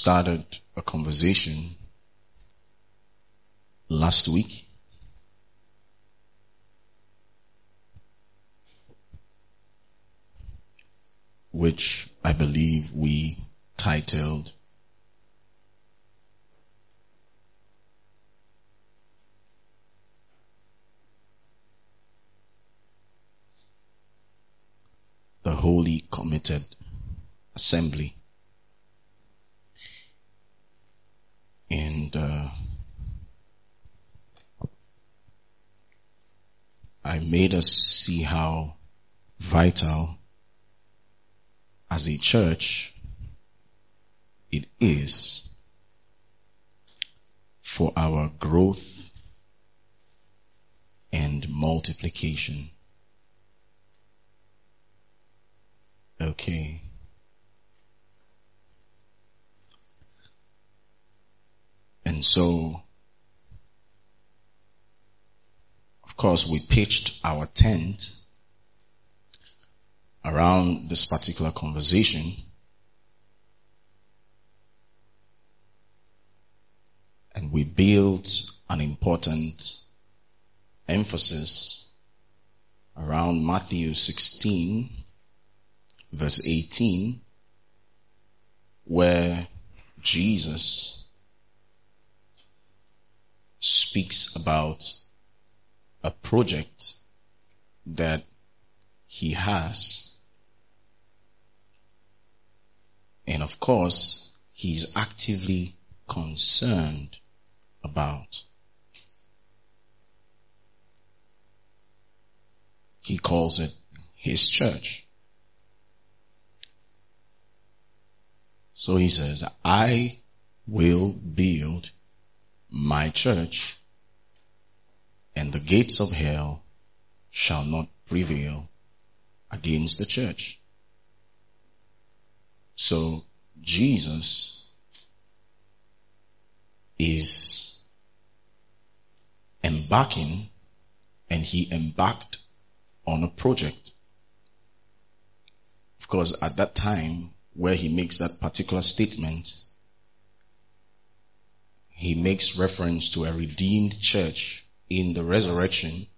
started a conversation last week which I believe we titled The Holy Committed Assembly. And I made us see how vital as a church it is for our growth and multiplication. Okay. And so, of course, we pitched our tent around this particular conversation. And we built an important emphasis around Matthew 16, verse 18, where Jesus speaks about a project that he has. And of course, he's actively concerned about. He calls it his church. So he says, I will build my church, and the gates of hell shall not prevail against the church. So Jesus is embarking, and he embarked on a project. Of course, at that time where he makes that particular statement, he makes reference to a redeemed church in the resurrection,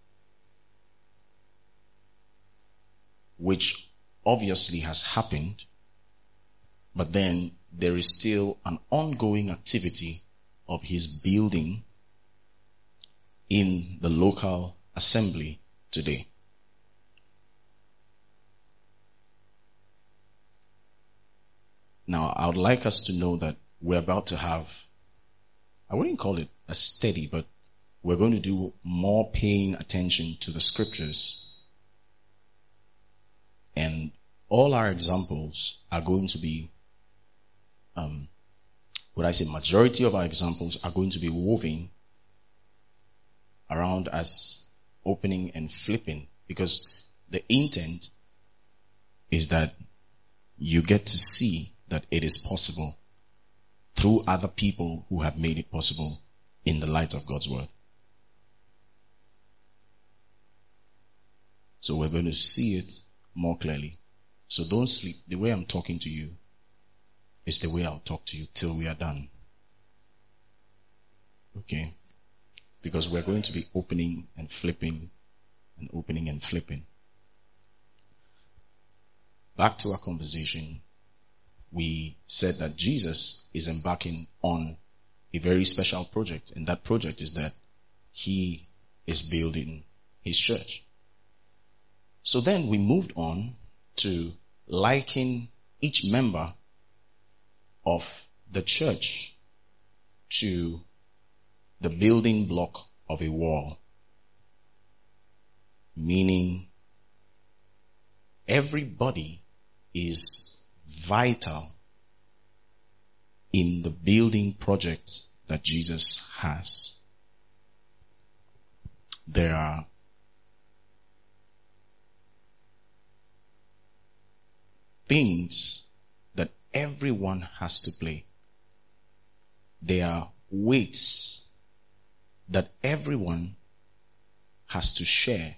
which obviously has happened, but then there is still an ongoing activity of his building in the local assembly today. Now, I would like us to know that we're about to have, I wouldn't call it a study, but we're going to do more paying attention to the scriptures. And all our examples are going to be, majority of our examples are going to be woven around us opening and flipping, because the intent is that you get to see that it is possible through other people who have made it possible in the light of God's word. So we're going to see it more clearly. So don't sleep. The way I'm talking to you is the way I'll talk to you till we are done. Okay? Because we're going to be opening and flipping and opening and flipping. Back to our conversation. We said that Jesus is embarking on a very special project, and that project is that he is building his church. So then we moved on to liken each member of the church to the building block of a wall, meaning everybody is vital in the building project that Jesus has. There are things that everyone has to play. There are weights that everyone has to share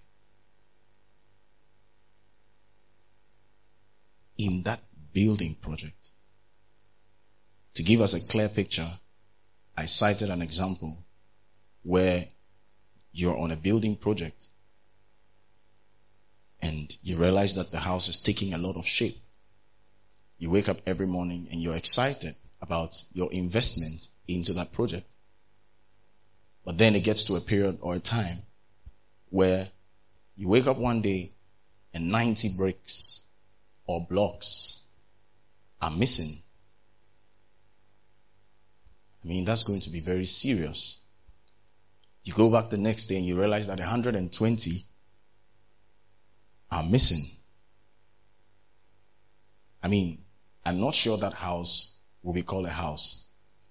in that building project. To give us a clear picture, I cited an example where you're on a building project and you realize that the house is taking a lot of shape. You wake up every morning and you're excited about your investment into that project. But then it gets to a period or a time where you wake up one day and 90 bricks or blocks are missing. I mean, that's going to be very serious. You go back the next day and you realize that 120 are missing. I mean, I'm not sure that house will be called a house.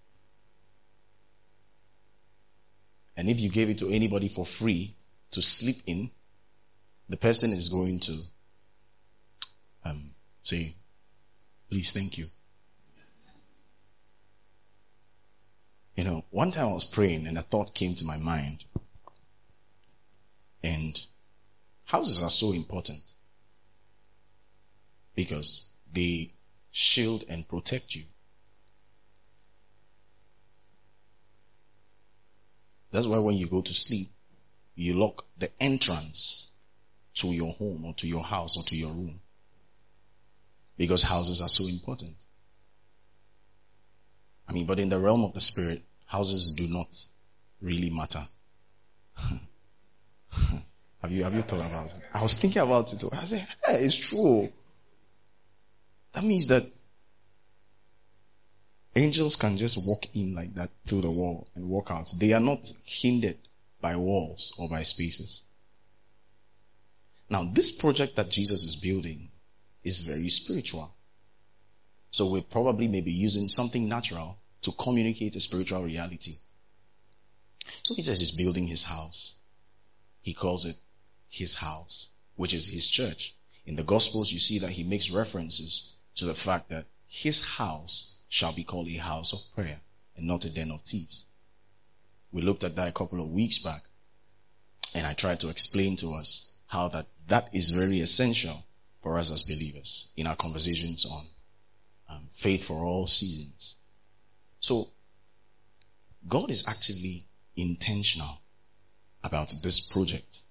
And if you gave it to anybody for free to sleep in, the person is going to say, please, thank you. You know, one time I was praying and a thought came to my mind. And houses are so important because they shield and protect you. That's why when you go to sleep, you lock the entrance to your home or to your house or to your room. Because houses are so important. I mean, but in the realm of the spirit, houses do not really matter. Have you thought about it? I was thinking about it. I said, hey, it's true. That means that angels can just walk in like that through the wall and walk out. They are not hindered by walls or by spaces. Now, this project that Jesus is building is very spiritual. So we probably may be using something natural to communicate a spiritual reality. So he says he's building his house. He calls it his house, which is his church. In the Gospels, you see that he makes references to the fact that his house shall be called a house of prayer and not a den of thieves. We looked at that a couple of weeks back, and I tried to explain to us how that is very essential for us as believers in our conversations on faith for all seasons. So, God is actively intentional about this project.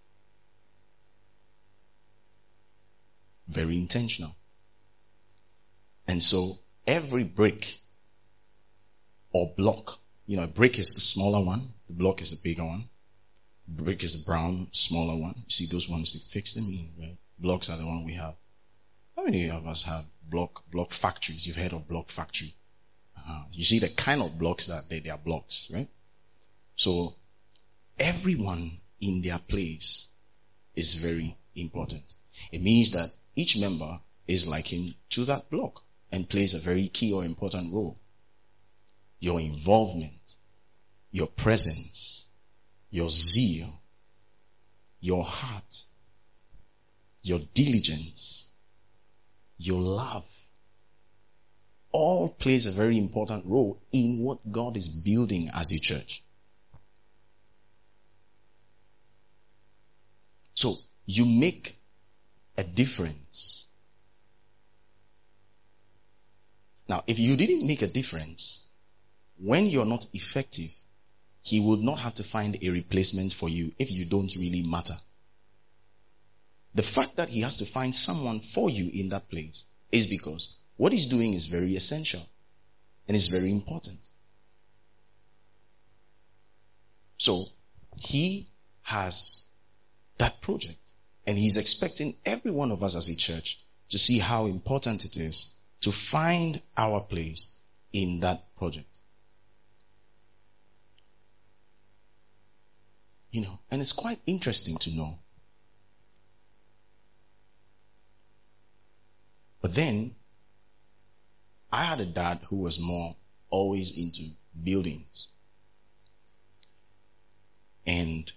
Very intentional. And so, every brick or block, a brick is the smaller one, the block is the bigger one. Brick is the brown, smaller one. You see those ones, they fix them in, right? Blocks are the one we have. How many of us have block factories? You've heard of block factory. You see the kind of blocks that they are blocks, right? So everyone in their place is very important. It means that each member is likened to that block and plays a very key or important role. Your involvement, your presence, your zeal, your heart, your diligence, your love, all plays a very important role in what God is building as a church. So, you make a difference. Now, if you didn't make a difference, when you're not effective, he would not have to find a replacement for you if you don't really matter. The fact that he has to find someone for you in that place is because what he's doing is very essential and is very important. So he has that project and he's expecting every one of us as a church to see how important it is to find our place in that project. And it's quite interesting to know. But then, I had a dad who was more always into buildings. And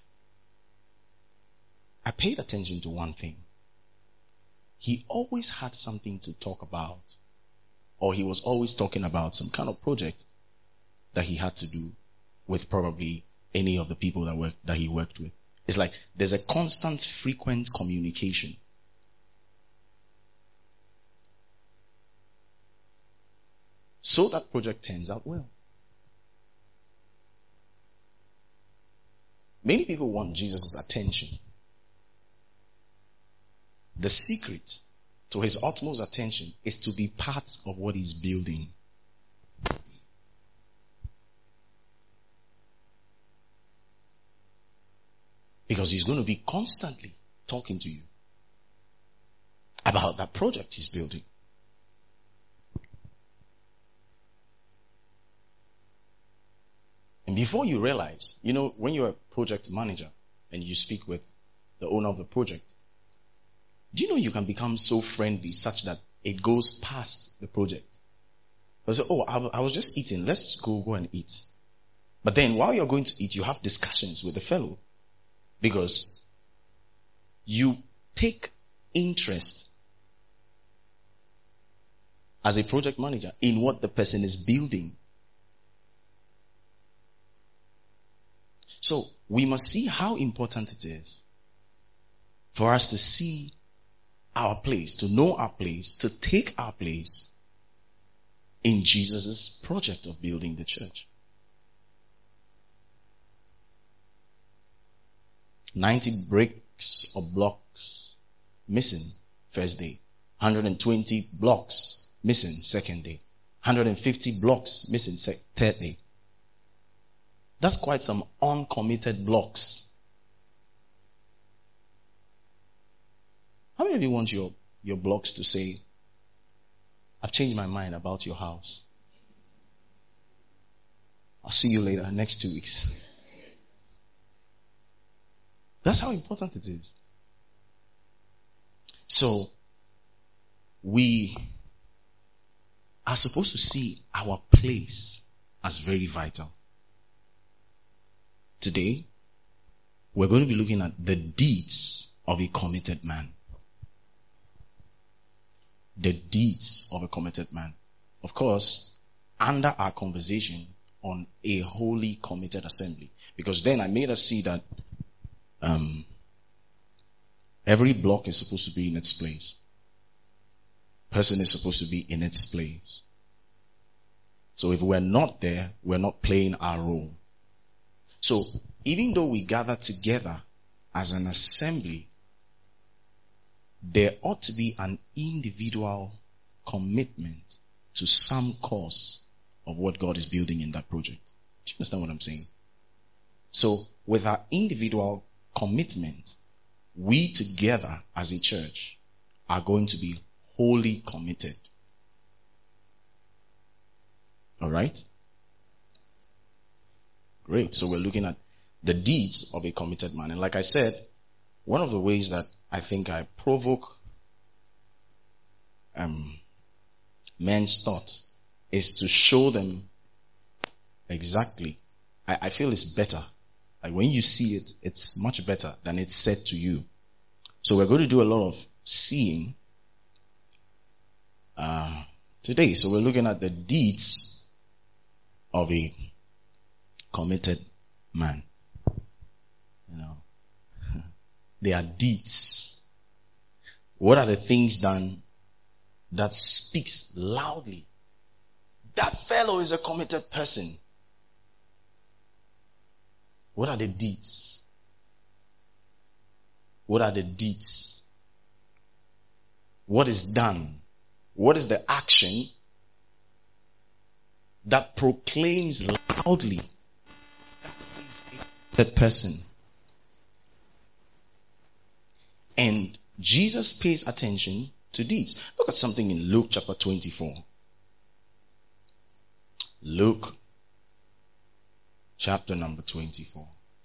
I paid attention to one thing. He always had something to talk about, or he was always talking about some kind of project that he had to do with probably any of the people that he worked with. It's like there's a constant, frequent communication. so that project turns out well. Many people want Jesus' attention. The secret to his utmost attention is to be part of what he's building. Because he's going to be constantly talking to you about that project he's building. And before you realize, when you're a project manager and you speak with the owner of the project, do you know you can become so friendly such that it goes past the project? I say, I was just eating. Let's go and eat. But then while you're going to eat, you have discussions with the fellow because you take interest as a project manager in what the person is building. So we must see how important it is for us to see our place, to know our place, to take our place in Jesus' project of building the church. 90 bricks or blocks missing first day. 120 blocks missing second day. 150 blocks missing third day. That's quite some uncommitted blocks. How many of you want your blocks to say, I've changed my mind about your house. I'll see you later, next 2 weeks. That's how important it is. So, we are supposed to see our place as very vital. Today, we're going to be looking at the deeds of a committed man. The deeds of a committed man. Of course, under our conversation on a holy committed assembly. Because then I made us see that every block is supposed to be in its place. Person is supposed to be in its place. So if we're not there, we're not playing our role. So, even though we gather together as an assembly, there ought to be an individual commitment to some cause of what God is building in that project. Do you understand what I'm saying? So, with our individual commitment, we together as a church are going to be wholly committed. Alright? Great. So we're looking at the deeds of a committed man. And like I said, one of the ways that I think I provoke men's thought is to show them exactly. I feel it's better. Like when you see it, it's much better than it's said to you. So we're going to do a lot of seeing today. So we're looking at the deeds of a committed man. They are deeds. What are the things done that speaks loudly? That fellow is a committed person. What are the deeds? What are the deeds? What is done? What is the action that proclaims loudly that is a committed person? And Jesus pays attention to deeds. Look at something in Luke chapter 24. Luke chapter number 24.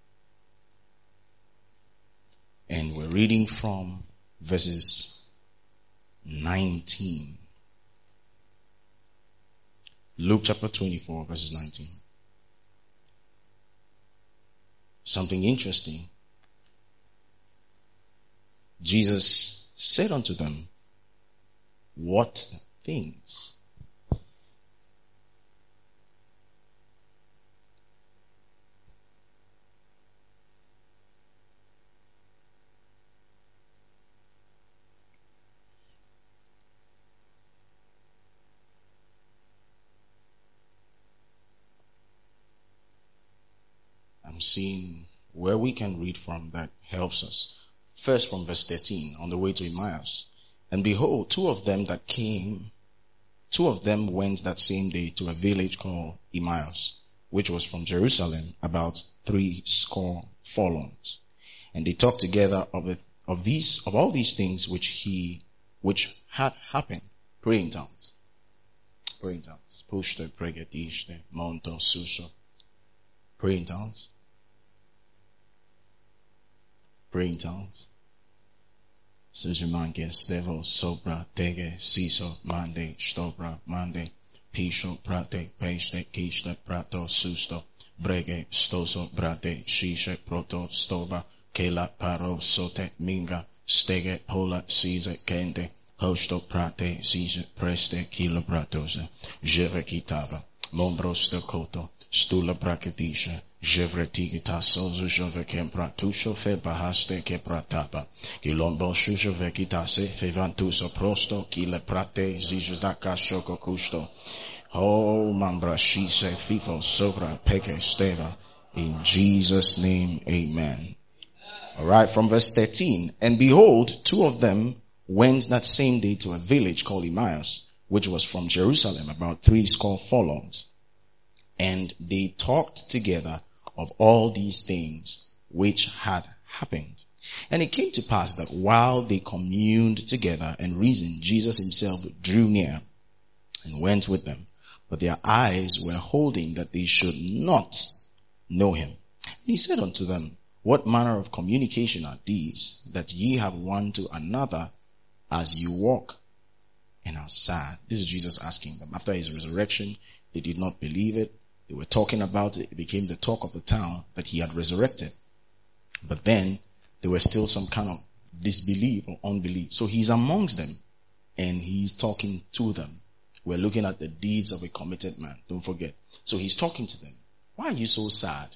And we're reading from verses 19. Luke chapter 24 verses 19. Something interesting. Jesus said unto them, what things? I'm seeing where we can read from that helps us. First from verse 13, on the way to Emmaus. And behold, two of them went that same day to a village called Emmaus, which was from Jerusalem about 80 furlongs. And they talked together of all these things which had happened. Pray in tongues. Pray in tongues. Pushte, pregetishte, monto, suso. Pray in tongues. Pray in tongues. Sujumanges, devo, sobra, tege, siso, mande, stobra, mande, pisho, prate, peste, kiste, prato, susto, brege, stoso, brate, shishe, proto, stoba, kela, paro, sote, minga, stege, pola, sise, kente, hosto, prate, sise, preste, kilo, pratose, jeve, kitava, mombros, de koto, stula, braketisha, Jevretigita sozu jovekem pratusho fe bahaste ke prataba. Kilombo shusho vekitase fevantuso prosto kile prate zizaka shoko kusto. Oh mambra shise fifo sobra peke steva. In Jesus' name, amen. Alright, from verse 13. And behold, two of them went that same day to a village called Emmaus, which was from Jerusalem, about 80 furlongs. And they talked together of all these things which had happened. And it came to pass that while they communed together and reasoned, Jesus himself drew near and went with them. But their eyes were holding that they should not know him. And he said unto them, What manner of communication are these, that ye have one to another as you walk and are sad? This is Jesus asking them. After his resurrection, they did not believe it. They were talking about it. It became the talk of the town that he had resurrected. But then there was still some kind of disbelief or unbelief. So he's amongst them and he's talking to them. We're looking at the deeds of a committed man. Don't forget. So he's talking to them. Why are you so sad?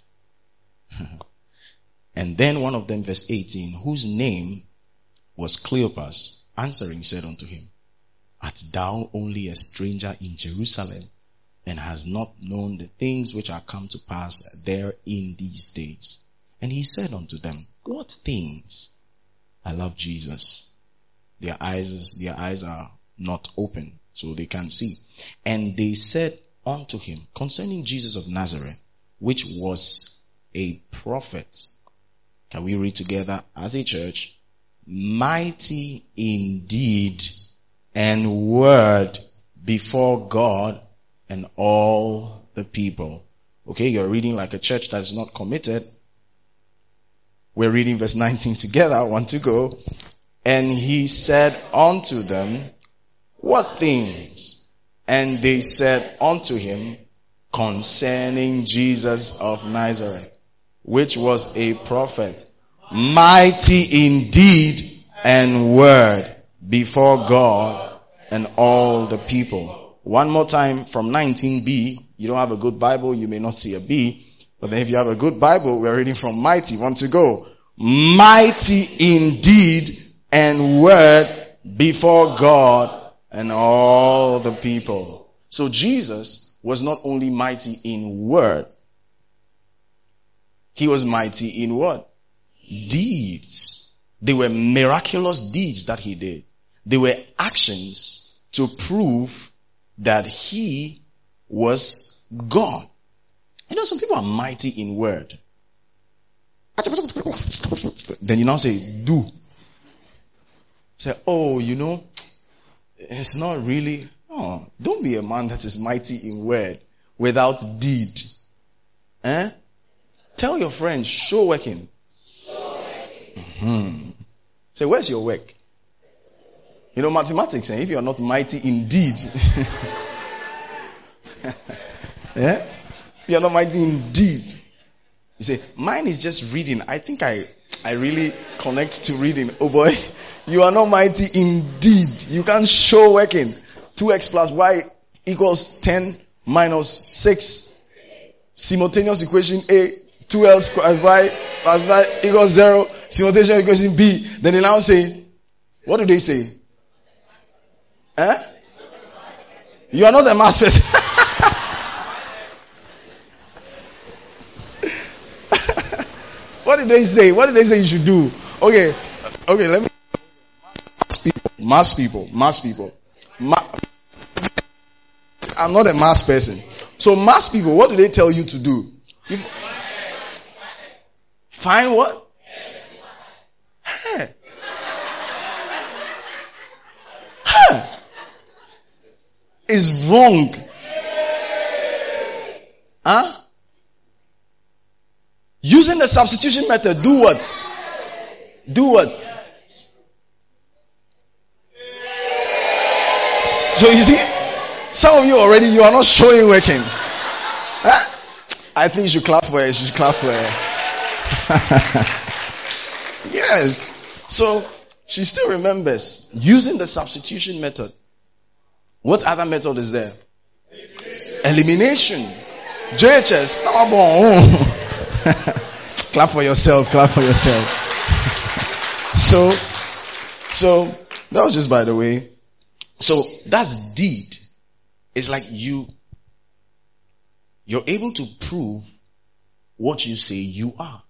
And then one of them, verse 18, whose name was Cleopas, answering said unto him, Art thou only a stranger in Jerusalem, and has not known the things which are come to pass there in these days? And he said unto them, What things? I love Jesus. Their eyes are not open, so they can't see. And they said unto him, concerning Jesus of Nazareth, which was a prophet. Can we read together as a church? Mighty in deed and word before God and all the people. Okay, you're reading like a church that's not committed. We're reading verse 19 together. 1 to go. And he said unto them, What things? And they said unto him, concerning Jesus of Nazareth, which was a prophet, mighty in deed and word before God and all the people. One more time from 19b. You don't have a good Bible, you may not see a B. But then if you have a good Bible, we're reading from mighty. 1 to go. Mighty in deed and word before God and all the people. So Jesus was not only mighty in word. He was mighty in what? Deeds. They were miraculous deeds that he did. They were actions to prove that he was God. You know, some people are mighty in word. Then you now say, do. Say, oh, you know, it's not really. Oh, don't be a man that is mighty in word without deed. Eh? Tell your friends, show working. Mm-hmm. Say, where's your work? You know, mathematics, if you're not mighty in deed, yeah? If you're not mighty in deed, you say, mine is just reading. I think I really connect to reading. Oh boy, you are not mighty in deed. You can't show working. 2x plus y equals 10 minus 6. Simultaneous equation A, 2l plus y plus y equals 0. Simultaneous equation B. Then they now say, what do they say? Eh? You are not a math person. What did they say? What did they say you should do? Okay, let me. Mass people. I'm not a mass person. So mass people, what do they tell you to do? Find what? Is wrong. Using the substitution method, do what? So you see, some of you already, you are not showing working. I think you should clap for it. Yes. So she still remembers using the substitution method. What other method is there? Elimination. JHS. Clap for yourself. So that was just by the way. So that's deed. It's like you're able to prove what you say you are.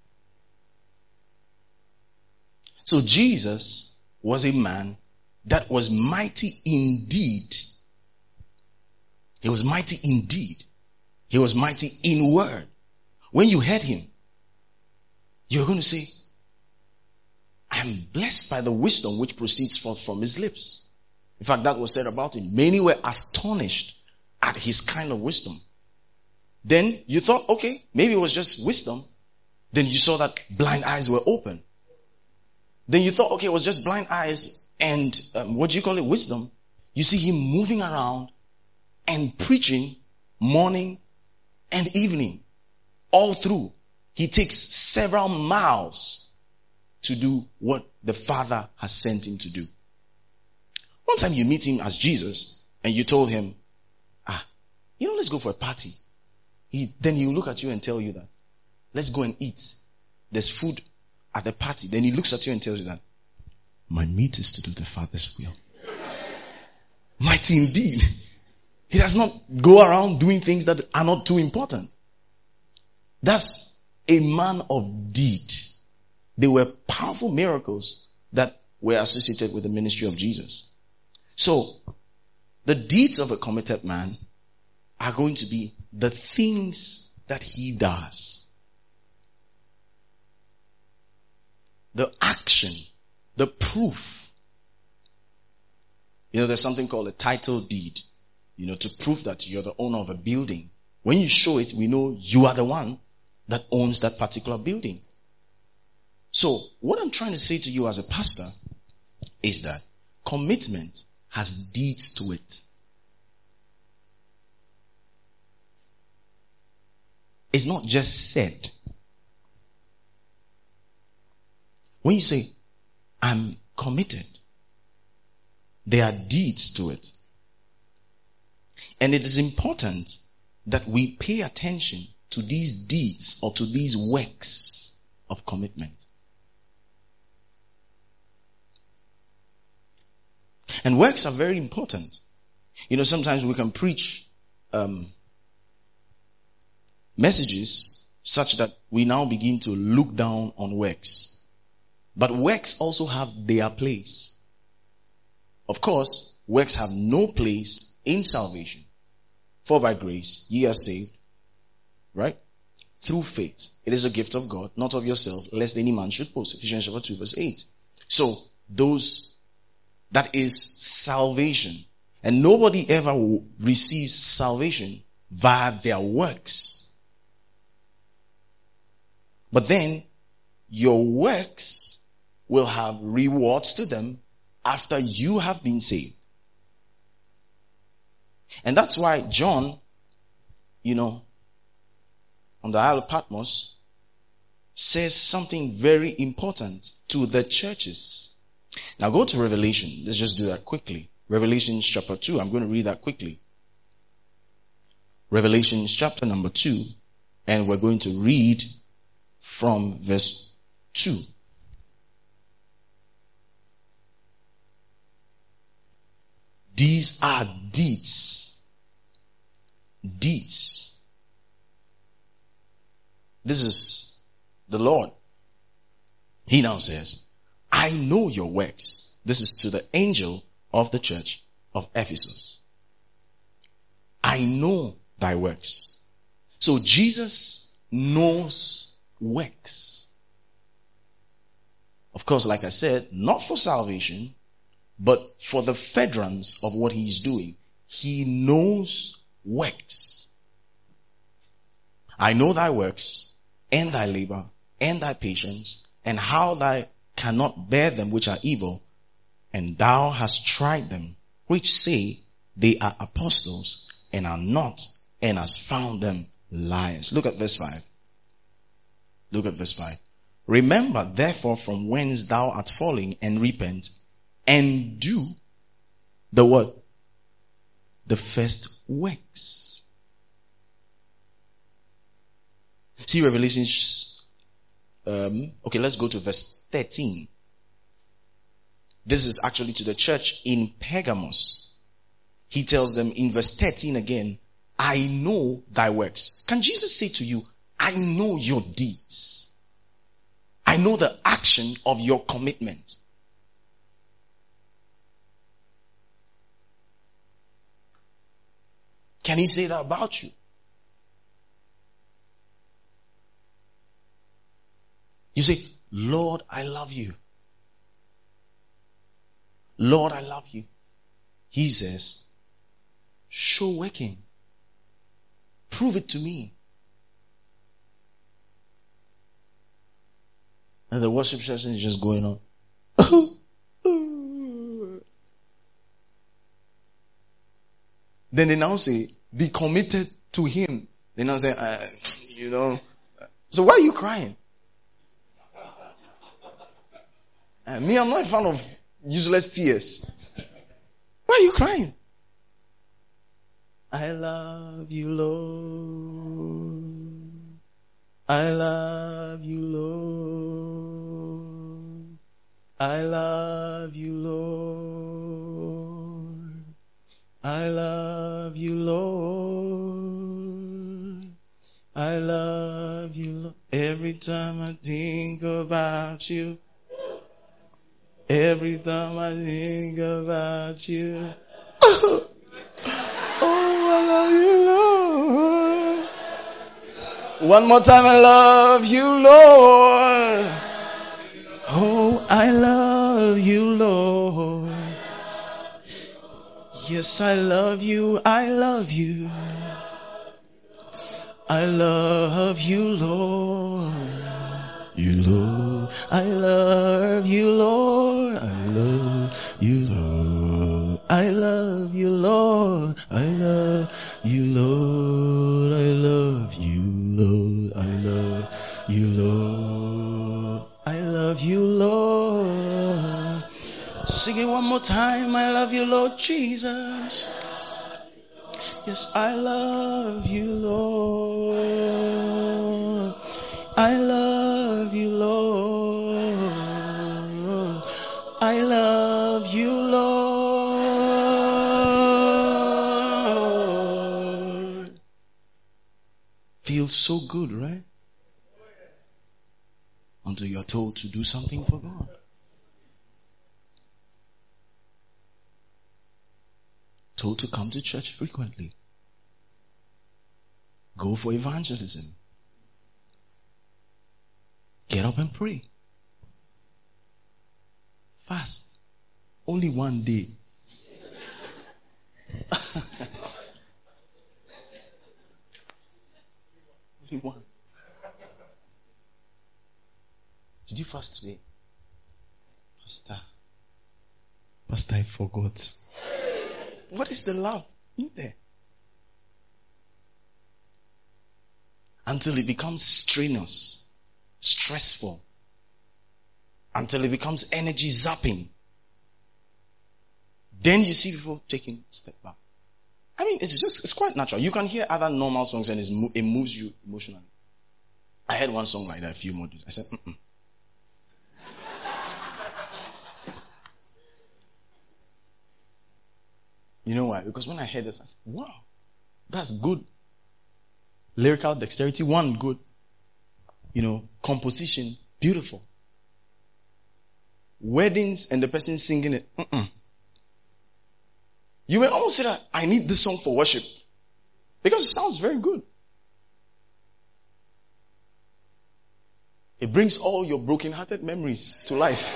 So Jesus was a man that was mighty indeed. He was mighty indeed. He was mighty in word. When you heard him, you're going to say, I'm blessed by the wisdom which proceeds forth from his lips. In fact, that was said about him. Many were astonished at his kind of wisdom. Then you thought, okay, maybe it was just wisdom. Then you saw that blind eyes were open. Then you thought, okay, it was just blind eyes and wisdom. You see him moving around and preaching morning and evening. All through. He takes several miles to do what the Father has sent him to do. One time you meet him as Jesus and you told him, let's go for a party. Then he will look at you and tell you that, let's go and eat. There's food at the party. Then he looks at you and tells you that, my meat is to do the Father's will. Mighty indeed. He does not go around doing things that are not too important. That's a man of deed. They were powerful miracles that were associated with the ministry of Jesus. So, the deeds of a committed man are going to be the things that he does. The action, the proof. There's something called a title deed. To prove that you're the owner of a building. When you show it, we know you are the one that owns that particular building. So, what I'm trying to say to you as a pastor is that commitment has deeds to it. It's not just said. When you say, I'm committed, there are deeds to it. And it is important that we pay attention to these deeds or to these works of commitment. And works are very important. Sometimes we can preach messages such that we now begin to look down on works. But works also have their place. Of course, works have no place in salvation. For by grace ye are saved, right? Through faith. It is a gift of God, not of yourself, lest any man should boast. Ephesians chapter 2 verse 8. So, that is salvation. And nobody ever receives salvation via their works. But then, your works will have rewards to them after you have been saved. And that's why John, on the Isle of Patmos, says something very important to the churches. Now go to Revelation. Let's just do that quickly. Revelation chapter 2. I'm going to read that quickly. Revelation chapter number 2. And we're going to read from verse 2. These are deeds. Deeds. This is the Lord. He now says, I know your works. This is to the angel of the church of Ephesus. I know thy works. So Jesus knows works. Of course, like I said, not for salvation, but for the furtherance of what he's doing. He knows works. I know thy works, and thy labor, and thy patience, and how thou cannot bear them which are evil, and thou hast tried them, which say they are apostles, and are not, and hast found them liars. Look at verse 5. Look at verse 5. Remember therefore from whence thou art falling, and repent, and do the what? The first works. See Revelation. Okay, let's go to verse 13. This is actually to the church in Pergamos. He tells them in verse 13 again, I know thy works. Can Jesus say to you, I know your deeds. I know the action of your commitment. Can he say that about you? You say, Lord, I love you. Lord, I love you. He says, show working. Prove it to me. And the worship session is just going on. Then they now say, be committed to him. They now say, so why are you crying? Me, I'm not a fan of useless tears. Why are you crying? I love you, Lord. I love you, Lord. I love you, Lord. I love you, Lord. I love you, Lord. Every time I think about you. Every time I think about you. Oh, I love you, Lord. One more time, I love you, Lord. Oh, I love you, Lord. Yes, I love you, I love you. I love you, Lord. You, Lord. I love you, Lord. I love you, Lord. I love you, Lord. I love you, Lord. I love you, Lord. I love you, Lord. I love you, Lord. Sing it one more time. I love you, Lord Jesus. Yes, I love you, Lord. I love you, Lord. I love you, Lord. Feels so good, right? Until you're told to do something for God. Told to come to church frequently. Go for evangelism. Get up and pray. Fast. Only one day. Only one. Did you fast today? Pastor, I forgot. What is the love in there? Until it becomes strenuous, stressful, until it becomes energy zapping. Then you see people taking a step back. I mean, it's quite natural. You can hear other normal songs and it moves you emotionally. I heard one song like that a few modules. I said, You know why? Because when I heard this, I said, wow, that's good. Lyrical dexterity, one, good. composition, beautiful. Weddings and the person singing it. You may almost say that I need this song for worship because it sounds very good. It brings all your broken-hearted memories to life.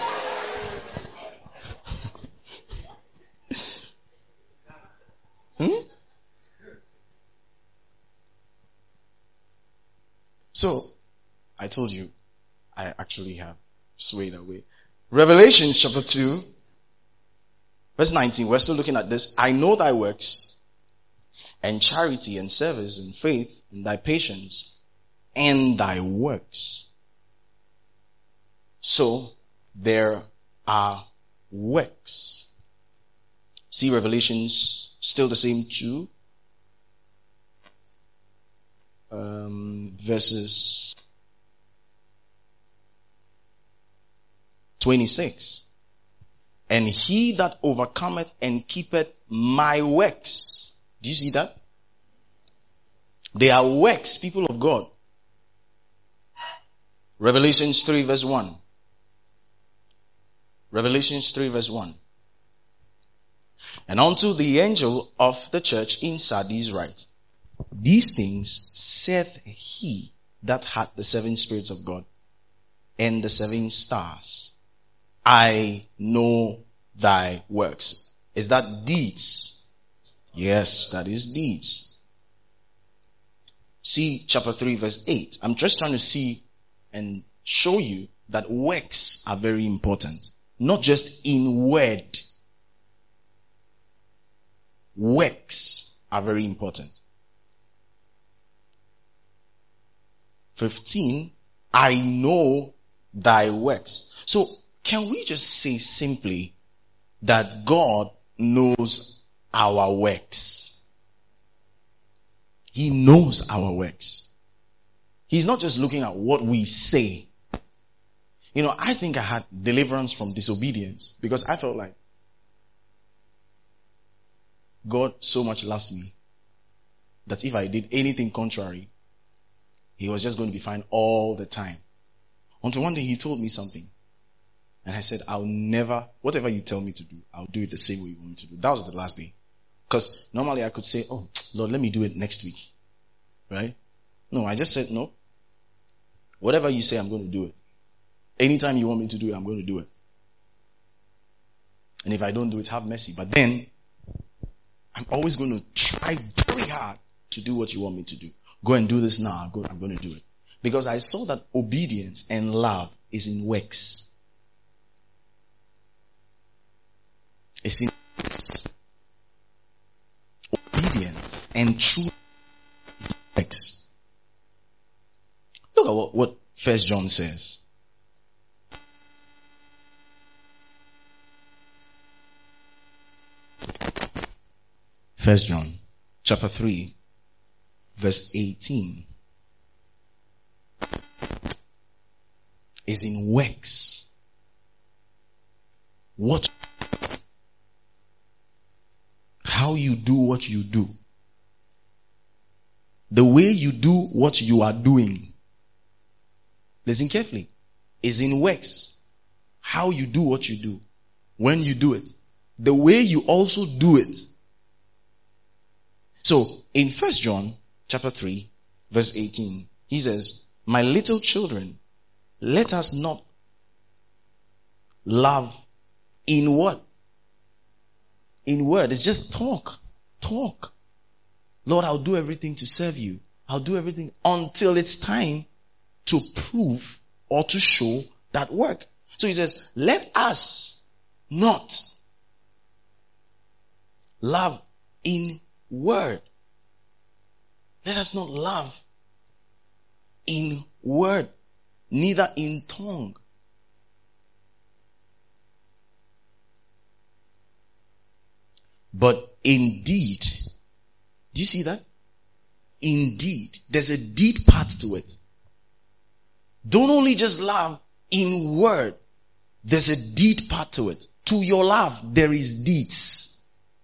So, I told you, I actually have swayed away. Revelation chapter 2, verse 19, we're still looking at this. I know thy works, and charity, and service, and faith, and thy patience, and thy works. So, there are works. See Revelations, still the same 2. Verses 26. And he that overcometh and keepeth my works. Do you see that? They are works, people of God. Revelations 3 verse 1. Revelations 3 verse 1. And unto the angel of the church in Sardis write, these things saith he that hath the 7 spirits of God and the 7 stars. I know thy works. Is that deeds? Yes, that is deeds. See chapter 3 verse 8. I'm just trying to see and show you that works are very important. Not just in word. Works are very important. 15, I know thy works. So, can we just say simply that God knows our works? He knows our works. He's not just looking at what we say. I think I had deliverance from disobedience because I felt like God so much loves me that if I did anything contrary, he was just going to be fine all the time. Until one day he told me something. And I said, I'll never, whatever you tell me to do, I'll do it the same way you want me to do. That was the last day. Because normally I could say, oh, Lord, let me do it next week. Right? No, I just said, no. Whatever you say, I'm going to do it. Anytime you want me to do it, I'm going to do it. And if I don't do it, have mercy. But then, I'm always going to try very hard to do what you want me to do. Go and do this now. I'm going to do it. Because I saw that obedience and love is in works. It's in works. Obedience and truth is in works. Look at what 1 John says. 1 John chapter 3 verse 18 is in works. What? How you do what you do. The way you do what you are doing. Listen carefully. Is in works. How you do what you do. When you do it. The way you also do it. So, in 1 John chapter 3 verse 18, he says, my little children, let us not love in what? In word. It's just talk. Talk. Lord, I'll do everything to serve you. I'll do everything until it's time to prove or to show that work. So he says, let us not love in word. Let us not love in word, neither in tongue. But indeed, do you see that? Indeed, there's a deed part to it. Don't only just love in word, there's a deed part to it. To your love, there is deeds.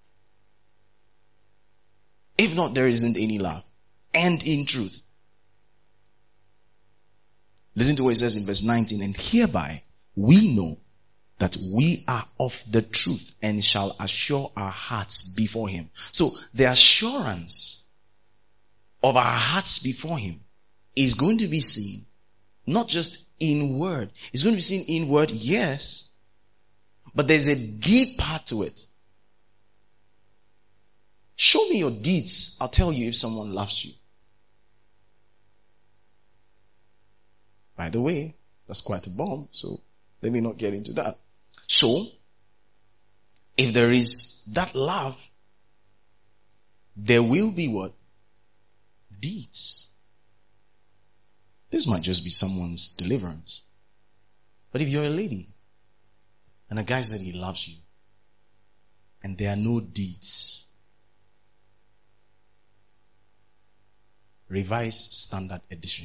If not, there isn't any love. And in truth. Listen to what it says in verse 19. And hereby we know that we are of the truth and shall assure our hearts before him. So the assurance of our hearts before him is going to be seen not just in word. It's going to be seen in word, yes, but there's a deed part to it. Show me your deeds. I'll tell you if someone loves you. By the way, that's quite a bomb, so let me not get into that. So, if there is that love, there will be what? Deeds. This might just be someone's deliverance. But if you're a lady, and a guy said he loves you, and there are no deeds, Revised Standard Edition.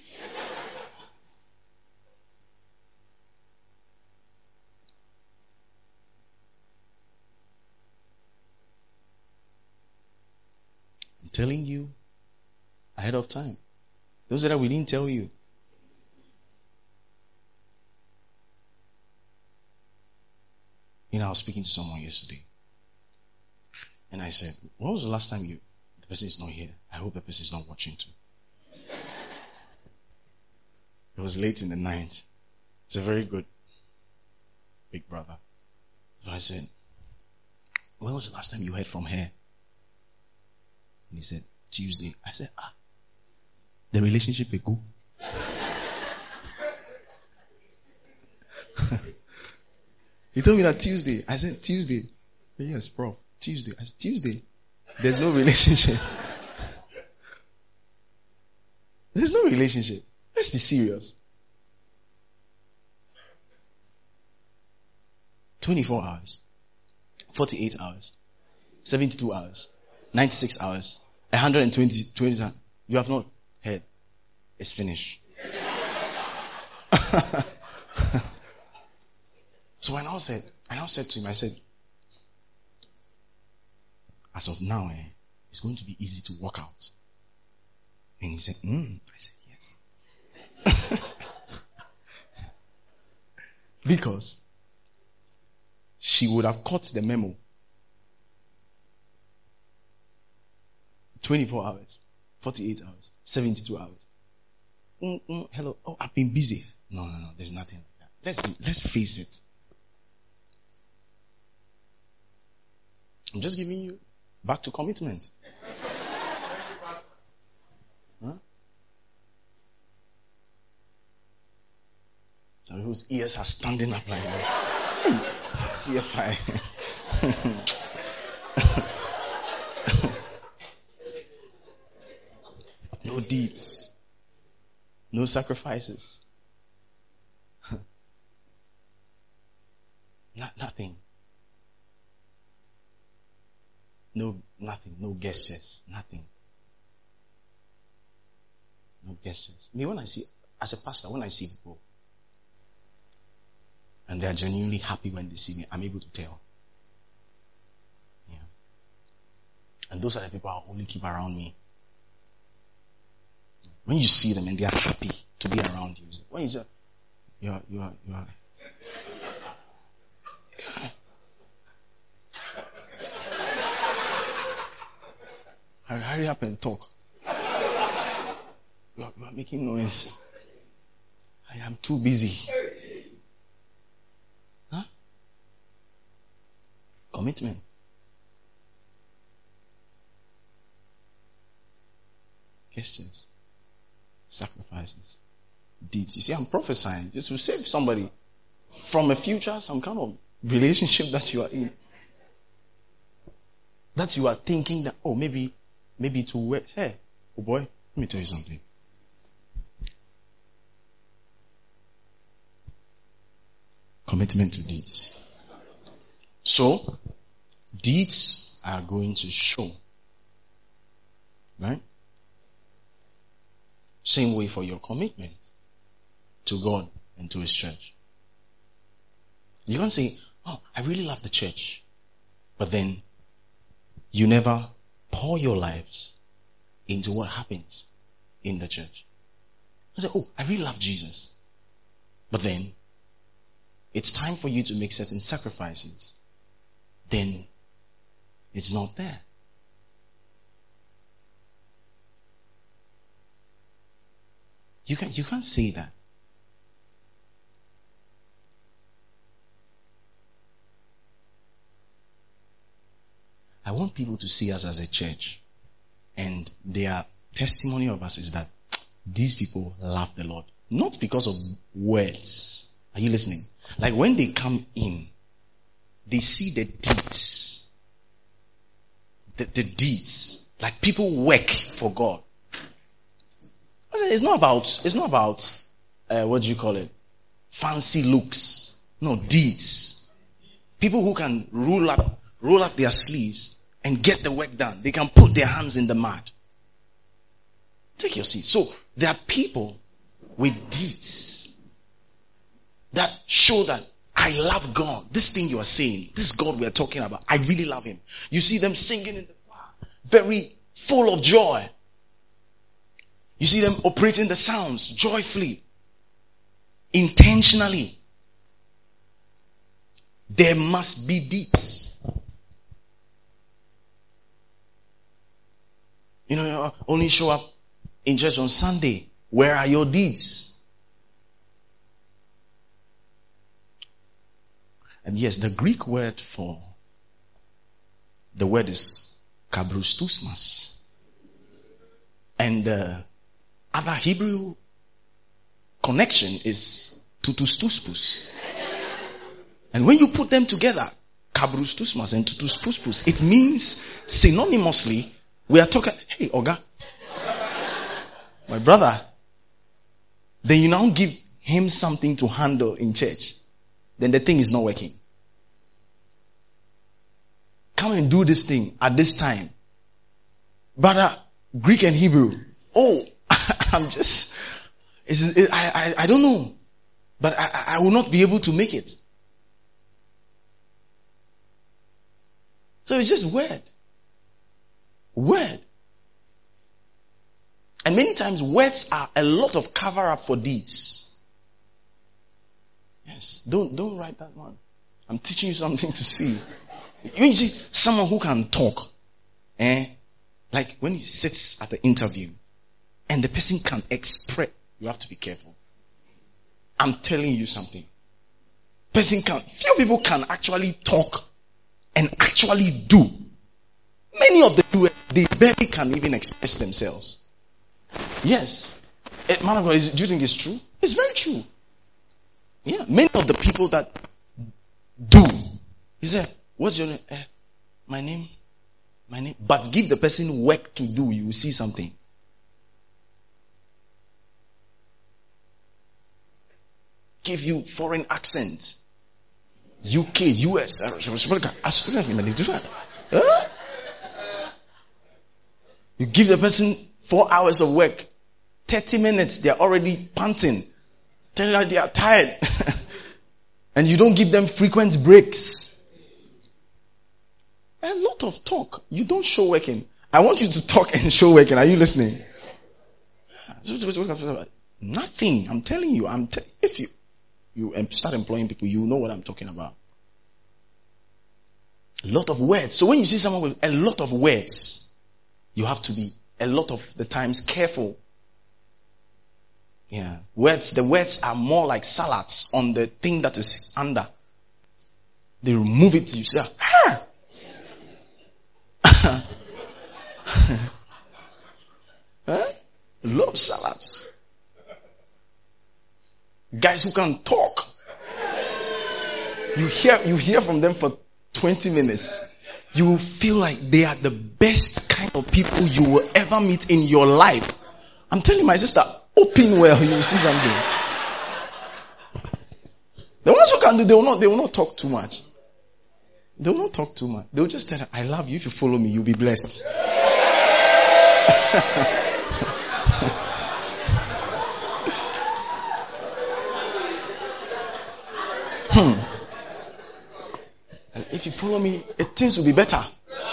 I'm telling you ahead of time. Those that we didn't tell you. You know, I was speaking to someone yesterday. And I said, when was the last time the person is not here? I hope the person is not watching too. It was late in the night. It's a very good big brother. So I said, when was the last time you heard from her? And he said, Tuesday. I said, the relationship is good. He told me that Tuesday. I said, Tuesday. Yes, Prof. Tuesday. I said, Tuesday. There's no relationship. There's no relationship. Let's be serious. 24 hours. 48 hours. 72 hours. 96 hours. 120 times. You have not heard. It's finished. So I now said to him, I said, as of now, it's going to be easy to walk out. And he said, I said, yes. Because she would have caught the memo. 24 hours, 48 hours, 72 hours. Hello. Oh, I've been busy. No. There's nothing like that. Let's face it. I'm just giving you back to commitment. Huh? Some people's ears are standing up like that. CFI. No deeds. No sacrifices. Nothing. Nothing. No gestures. Nothing. No gestures. Me, when I see, as a pastor, when I see people, and they are genuinely happy when they see me, I'm able to tell. Yeah. And those are the people I only keep around me. When you see them and they are happy to be around you, when you are. Hurry up and talk. You are making noise. I am too busy. Huh? Commitment. Gestures. Sacrifices. Deeds. You see, I'm prophesying just to save somebody from a future, some kind of relationship that you are in. That you are thinking that, maybe to work. Hey, oh boy, let me tell you something. Commitment to deeds. So, deeds are going to show. Right? Same way for your commitment to God and to His church. You can't say, I really love the church, but then you never pour your lives into what happens in the church. I say, oh, I really love Jesus. But then, it's time for you to make certain sacrifices. Then, it's not there. You can't say that. I want people to see us as a church, and their testimony of us is that these people love the Lord. Not because of words. Are you listening? Like when they come in, they see the deeds. The deeds. Like people work for God. It's not about, what do you call it? Fancy looks. No, deeds. People who can roll up their sleeves and get the work done. They can put their hands in the mud. Take your seat. So, there are people with deeds that show that I love God. This thing you are saying, this God we are talking about, I really love Him. You see them singing in the choir, very full of joy. You see them operating the sounds joyfully, intentionally. There must be deeds. You only show up in church on Sunday. Where are your deeds? And yes, the Greek word for the word is kabrustusmas. And the other Hebrew connection is tutustuspus. And when you put them together, kabrustusmas and tutustuspus, it means synonymously, we are talking, hey, Oga, my brother, then you now give him something to handle in church. Then the thing is not working. Come and do this thing at this time. Brother, Greek and Hebrew. Oh, I don't know. But I will not be able to make it. So it's just word. Word. And many times words are a lot of cover up for deeds. Yes. Don't write that one. I'm teaching you something to see. When you see someone who can talk, like when he sits at the interview and the person can express, you have to be careful. I'm telling you something. Few people can actually talk and actually do. Many of the doers, they barely can even express themselves. Yes. Man of God, do you think it's true? It's very true. Yeah. Many of the people that do, he said, what's your name? My name. But give the person work to do, you will see something. Give you foreign accent. UK, US. You give the person 4 hours of work. 30 minutes, they are already panting. Telling you they are tired. And you don't give them frequent breaks. A lot of talk. You don't show working. I want you to talk and show working. Are you listening? Nothing. I'm telling you. If you start employing people, you know what I'm talking about. A lot of words. So when you see someone with a lot of words, you have to be a lot of the times careful. Yeah. The words are more like salads on the thing that is under. They remove it, you say, Love salads. Guys who can talk. You hear from them for 20 minutes. You will feel like they are the best kind of people you will ever meet in your life. I'm telling my sister, open well, you will see something. The ones who can do, they will not talk too much. They will not talk too much. They will just tell her, I love you. If you follow me, you'll be blessed. If you follow me, things will be better.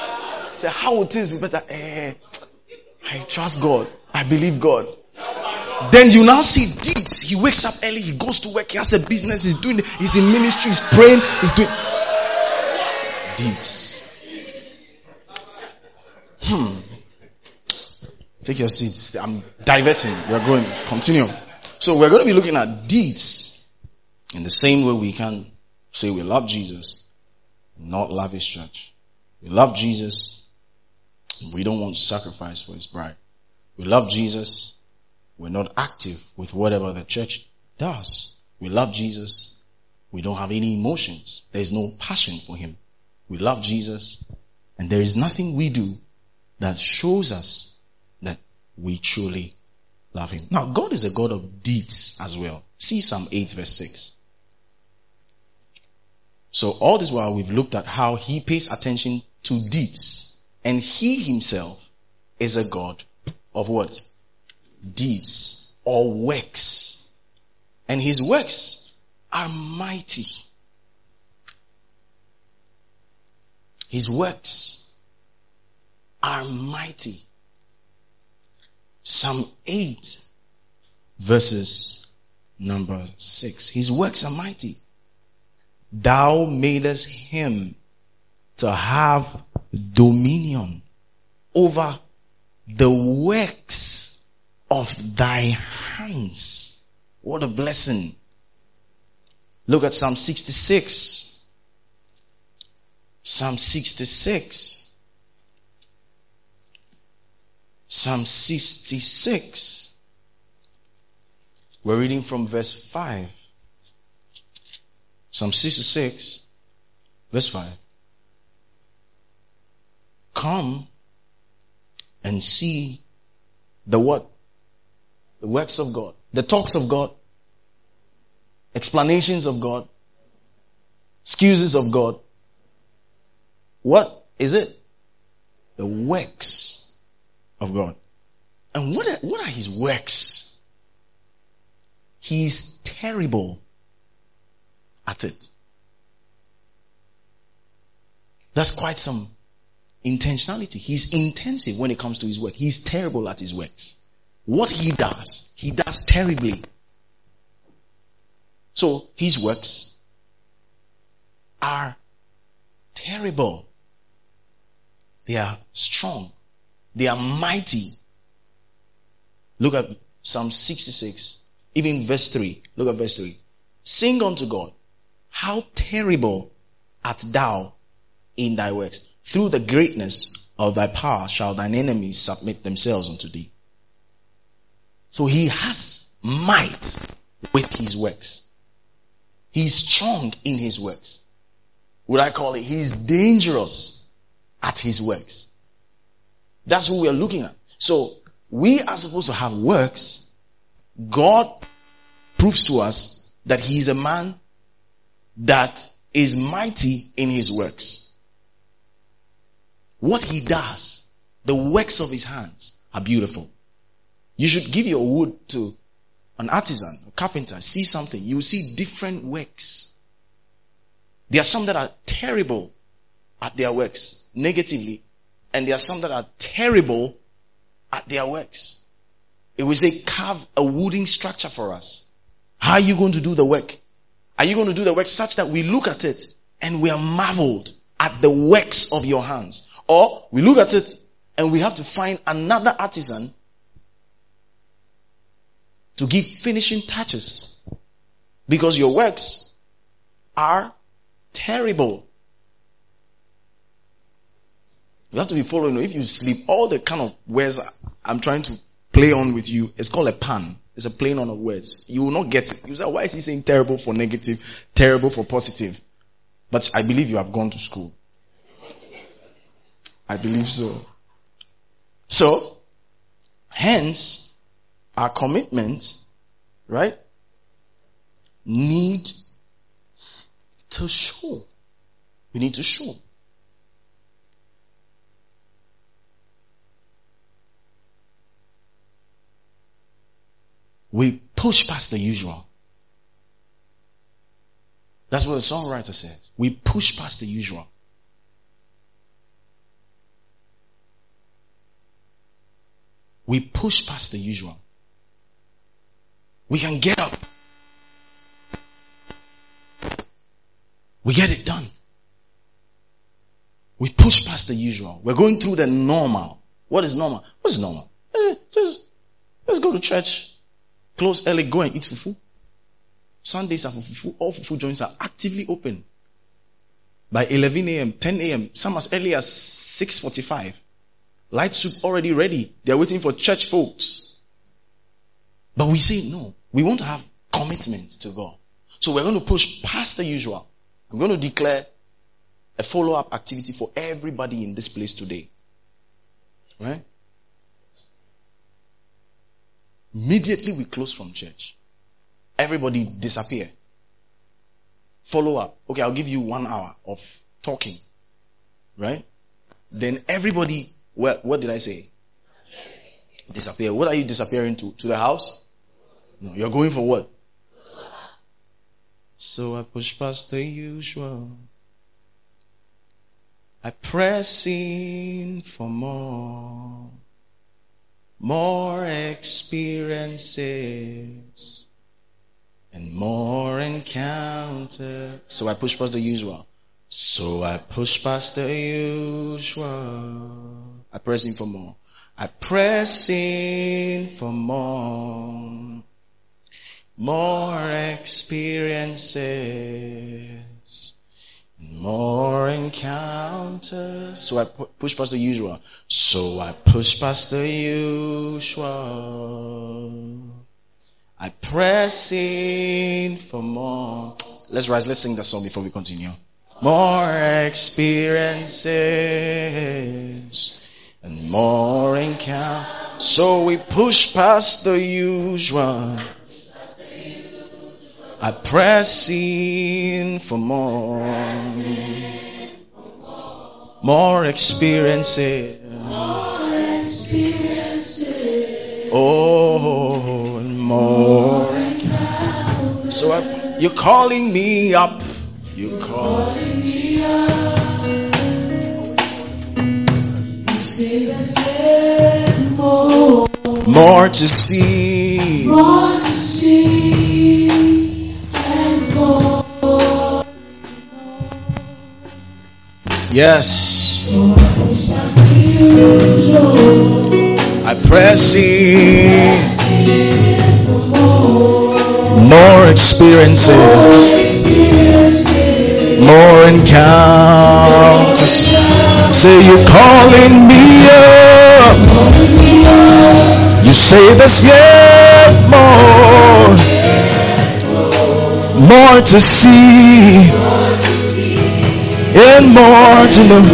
Say, how will things be better? I trust God. I believe God. Then you now see deeds. He wakes up early, he goes to work, he has a business, he's in ministry, he's praying, he's doing deeds. Take your seats. I'm diverting. We're going. Continue. So we're going to be looking at deeds. In the same way we can say we love Jesus, not love his church. We love Jesus. We don't want to sacrifice for his bride. We love Jesus. We're not active with whatever the church does. We love Jesus. We don't have any emotions. There's no passion for him. We love Jesus. And there is nothing we do that shows us that we truly love him. Now, God is a God of deeds as well. See Psalm 8 verse 6. So all this while we've looked at how he pays attention to deeds. And he himself is a God of what? Deeds or works. And his works are mighty. His works are mighty. Psalm 8 verses number 6. His works are mighty. Thou madest him to have dominion over the works of thy hands. What a blessing. Look at Psalm 66. Psalm 66. Psalm 66. We're reading from verse 5. Psalm 66, verse 5. Come and see the what? The works of God. The talks of God. Explanations of God. Excuses of God. What is it? The works of God. And what are his works? He's terrible at it. That's quite some intentionality. He's intensive when it comes to his work. He's terrible at his works. What he does terribly. So his works are terrible. They are strong. They are mighty. Look at Psalm 66, even verse 3. Look at verse 3. Sing unto God, how terrible art thou in thy works. Through the greatness of thy power shall thine enemies submit themselves unto thee. So he has might with his works. He's strong in his works. Would I call it? He's dangerous at his works. That's what we are looking at. So we are supposed to have works. God proves to us that he is a man that is mighty in his works. What he does, the works of his hands are beautiful. You should give your wood to an artisan, a carpenter, see something. You will see different works. There are some that are terrible at their works, negatively, and there are some that are terrible at their works. It will say, carve a wooden structure for us. How are you going to do the work? Are you going to do the work such that we look at it and we are marveled at the works of your hands? Or we look at it and we have to find another artisan to give finishing touches, because your works are terrible. You have to be following. If you sleep, all the kind of words I'm trying to play on with you, it's called a pun. It's a playing on of words. You will not get it. You say, why is he saying terrible for negative, terrible for positive? But I believe you have gone to school. I believe so. So, hence, our commitment, right, need to show. We need to show. We push past the usual. That's what the songwriter says. We push past the usual. We push past the usual. We can get up. We get it done. We push past the usual. We're going through the normal. What is normal? What's normal? Let's go to church. Close early, go and eat fufu. Sundays are for fufu. All fufu joints are actively open. By 11 a.m., 10 a.m., some as early as 6:45. Light soup already ready. They're waiting for church folks. But we say no. We want to have commitment to God. So we're going to push past the usual. I'm going to declare a follow-up activity for everybody in this place today. Right? Immediately we close from church. Everybody disappear. Follow up. Okay, I'll give you 1 hour of talking. Right? Then everybody, what did I say? Disappear. What are you disappearing to? To the house? No, you're going for what? So I push past the usual. I press in for more. More experiences. And more encounters. So I push past the usual. So I push past the usual. I press in for more. I press in for more. More experiences. And more encounters. So I push past the usual. So I push past the usual. I press in for more. Let's rise. Let's sing the song before we continue. More experiences and more encounters. So we push past the usual. I press in for more. More experiences. Oh, and more. So you're calling me up. You're calling me up. You say there's yet more. More to see. More to see. And more. Yes. I press in. More experiences. More encounters. Say you're calling me up. You say there's yet more. More to see. And more to know.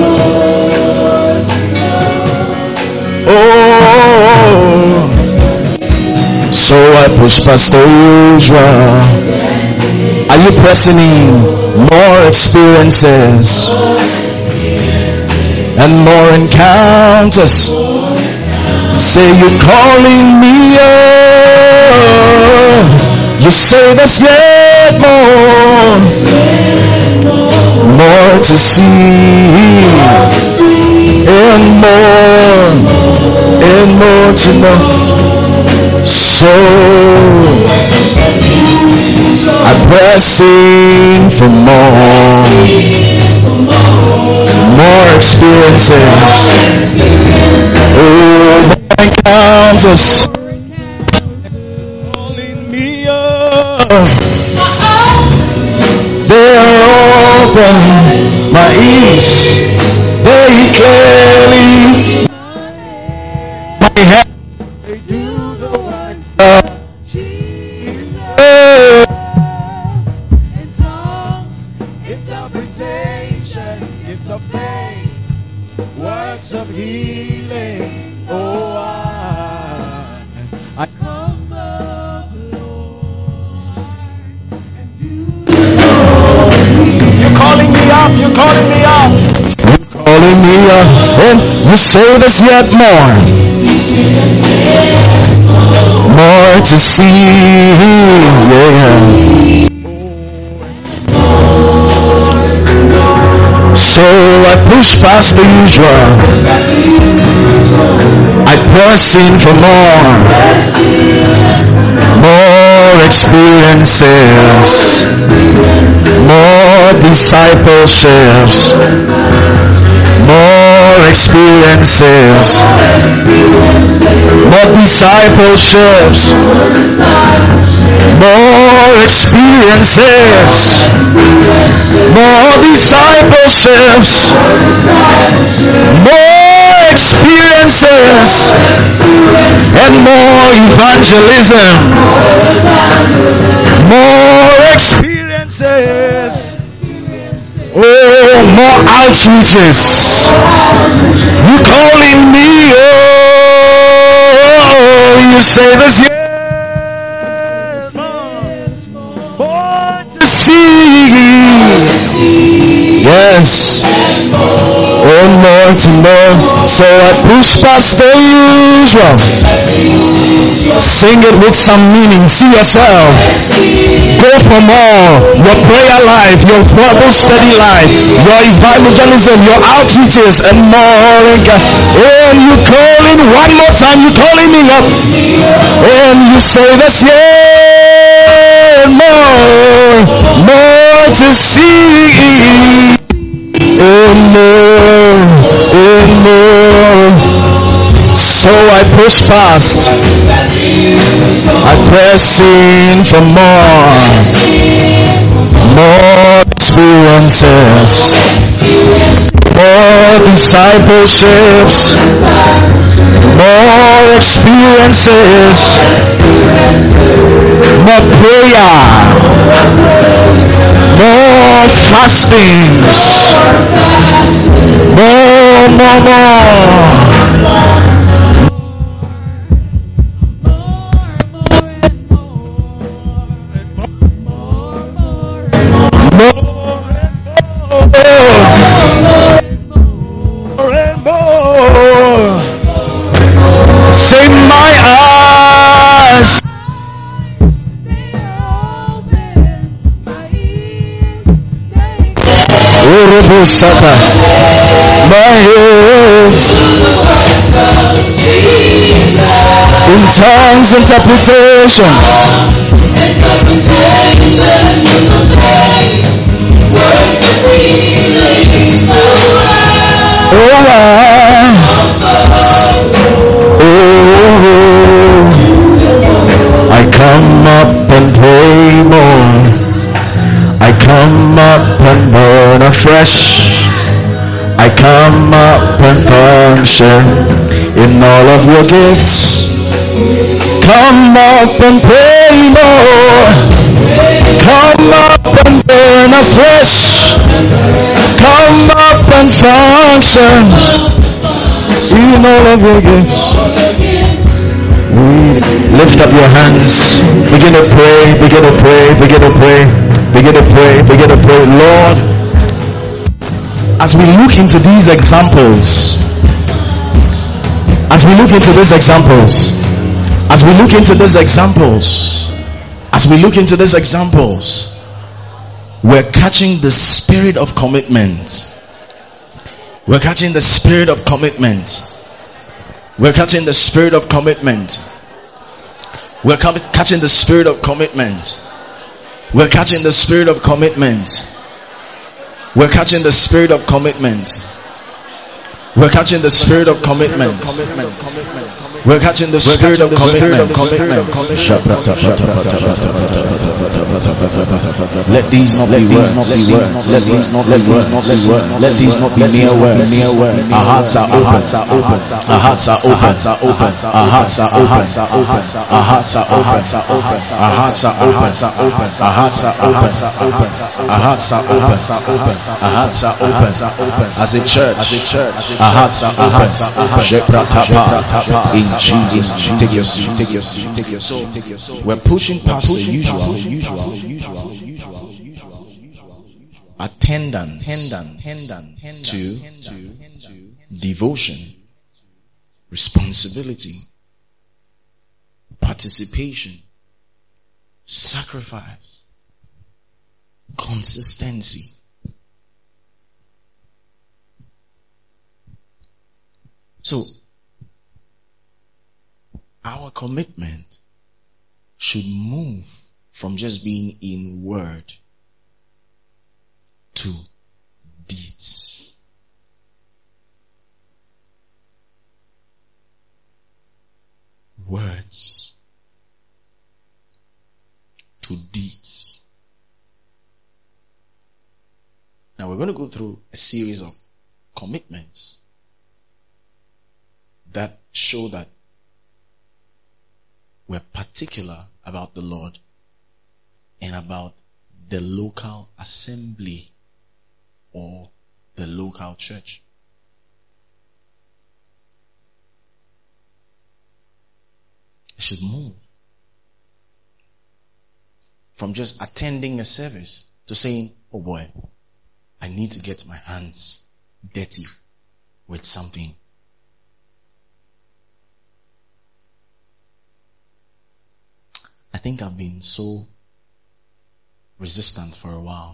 Oh, so I push past the usual. Are you pressing in? More experiences and more encounters. Say you're calling me up. You say there's yet more. More to see and more to know. So I press in for more experiences. Oh, more encounters. Calling me up. They're open my ears very clearly. My hands they do the works of Jesus. In tongues, interpretation, gifts of faith, works of healing. Oh, I come up, Lord, and do. You're calling me up. You're calling me up. You're calling me up, and you say there's yet more. More to see, yeah. So I push past the usual. I press in for more experiences, more discipleships, more experiences, more discipleships, more experiences, more discipleships, more experiences, and more evangelism, more experiences, oh, more outreaches. You calling me, oh, you say this, yes, more to see, yes, oh, more to know. So I push past the usual, sing it with some meaning, see yourself, go for more, your prayer life, your Bible study life, your evangelism, your outreaches, and more. And you calling one more time, you calling me up, and you say this, yeah, more to see, and more. So I push past, I press in for more experiences, more discipleships, more experiences, more prayer, more fastings, more. Say my eyes, my ears, in tongues interpretation, I come up and pray more. I come up and burn afresh. I come up and function in all of your gifts. Come up and pray more. Come up and burn afresh. Come up and function in all of your gifts. Lift up your hands. Begin to pray. Begin to pray. Begin to pray. Begin to pray. Begin to pray. Lord, as we look into these examples, as we look into these examples, as we look into these examples, as we look into these examples, we're catching the spirit of commitment. We're catching the spirit of commitment. We're catching the spirit of commitment. We're catching the spirit of commitment. We're catching the spirit of commitment. We're catching the spirit of commitment. We're catching the spirit of commitment. We're catching the spirit of commitment. Let these not be words. Let these not be words. Let these not be mere words. Our hearts are open. Our hearts are open. Our hearts are open. Our hearts are open. Our hearts are open. Our hearts are open. Our hearts are open. Our hearts are open. As a church, our hearts are open. In Jesus, take your seat. So we're pushing past the usual. Attendance to devotion, responsibility, participation, sacrifice, consistency. So our commitment should move from just being in word to deeds. Words to deeds. Now we're going to go through a series of commitments that show that we're particular about the Lord and about the local assembly or the local church. It should move from just attending a service to saying, oh boy, I need to get my hands dirty with something. I think I've been so resistant for a while.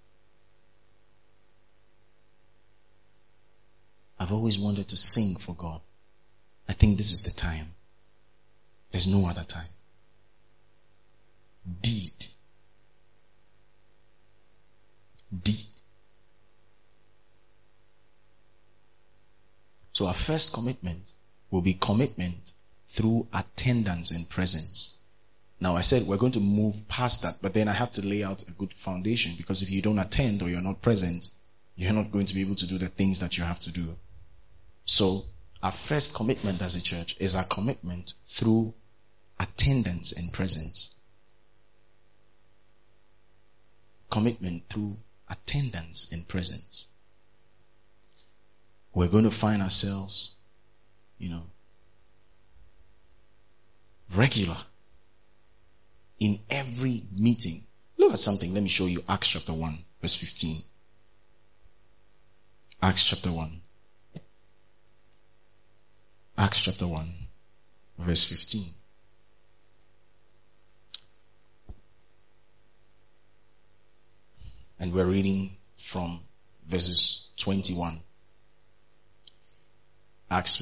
I've always wanted to sing for God. I think this is the time. There's no other time. Deed. So our first commitment will be commitment through attendance and presence. Now I said we're going to move past that, but then I have to lay out a good foundation, because if you don't attend or you're not present, you're not going to be able to do the things that you have to do. So our first commitment as a church is our commitment through attendance and presence. Commitment through attendance and presence. We're going to find ourselves, regular in every meeting. Look at something. Let me show you Acts chapter 1, verse 15. Acts chapter 1. Acts chapter 1, verse 15. And we're reading from verses 21. Acts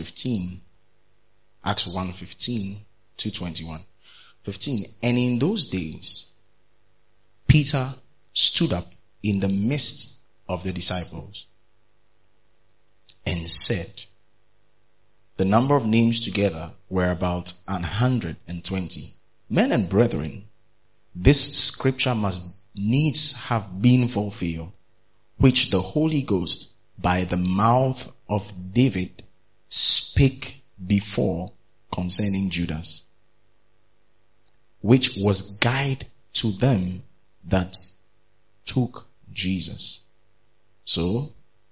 1:15 to 21. 15. And in those days, Peter stood up in the midst of the disciples and said, the number of names together were about 120. Men and brethren, this scripture must needs have been fulfilled, which the Holy Ghost by the mouth of David spake before concerning Judas, which was guide to them that took Jesus. So,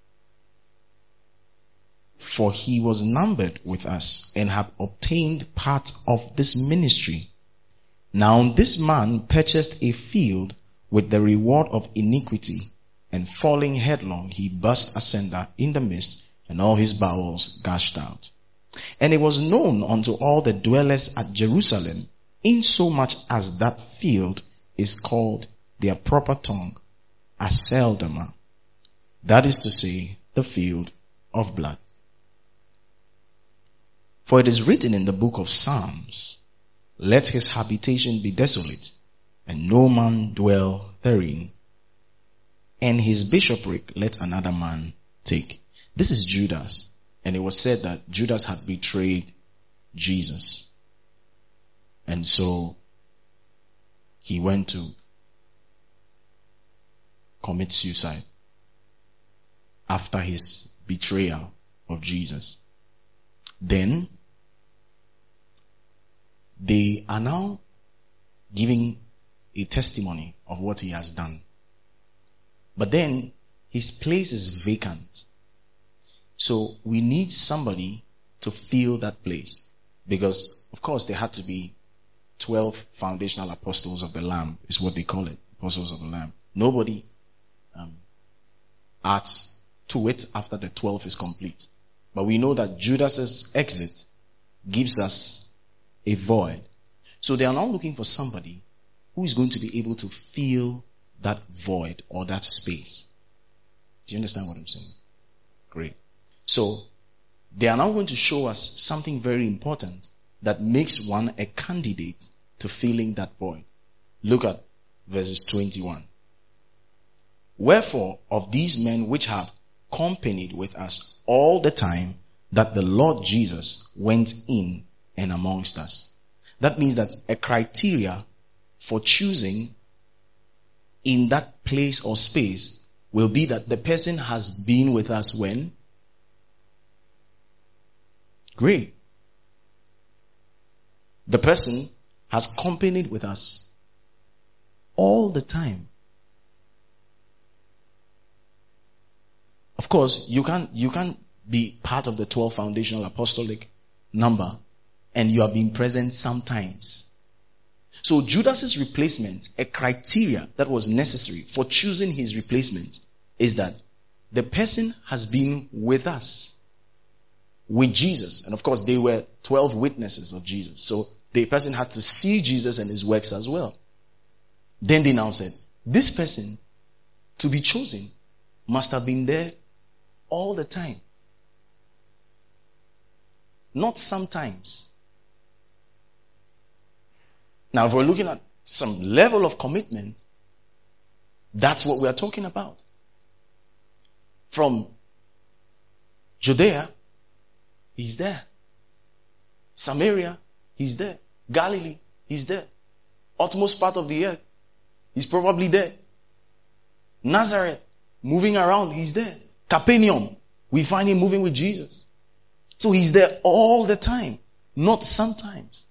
for he was numbered with us and had obtained part of this ministry. Now this man purchased a field with the reward of iniquity, and falling headlong, he burst asunder in the midst, and all his bowels gushed out. And it was known unto all the dwellers at Jerusalem, insomuch as that field is called their proper tongue, Aceldama, that is to say, the field of blood. For it is written in the book of Psalms, let his habitation be desolate, and no man dwell therein, and his bishopric let another man take. This is Judas, and it was said that Judas had betrayed Jesus. And so he went to commit suicide after his betrayal of Jesus. Then they are now giving a testimony of what he has done. But then his place is vacant. So we need somebody to fill that place. Because, of course, there had to be 12 foundational apostles of the Lamb, is what they call it, apostles of the Lamb. Nobody adds to it after the 12 is complete. But we know that Judas's exit gives us a void. So they are now looking for somebody who is going to be able to fill that void or that space. Do you understand what I'm saying? Great. So they are now going to show us something very important that makes one a candidate to filling that void. Look at verses 21. Wherefore, of these men which have companied with us all the time that the Lord Jesus went in and amongst us. That means that a criteria for choosing in that place or space will be that the person has been with us when? Great. The person has companied with us all the time. Of course, you can't be part of the 12 foundational apostolic number and you have been present sometimes. So Judas's replacement, a criteria that was necessary for choosing his replacement, is that the person has been with us, with Jesus. And of course, they were 12 witnesses of Jesus. So the person had to see Jesus and his works as well. Then they now said, this person to be chosen must have been there all the time. Not sometimes. Now, if we're looking at some level of commitment, that's what we are talking about. From Judea, he's there. Samaria, he's there. Galilee, he's there. Utmost part of the earth, he's probably there. Nazareth, moving around, he's there. Capernaum, we find him moving with Jesus. So he's there all the time, not sometimes.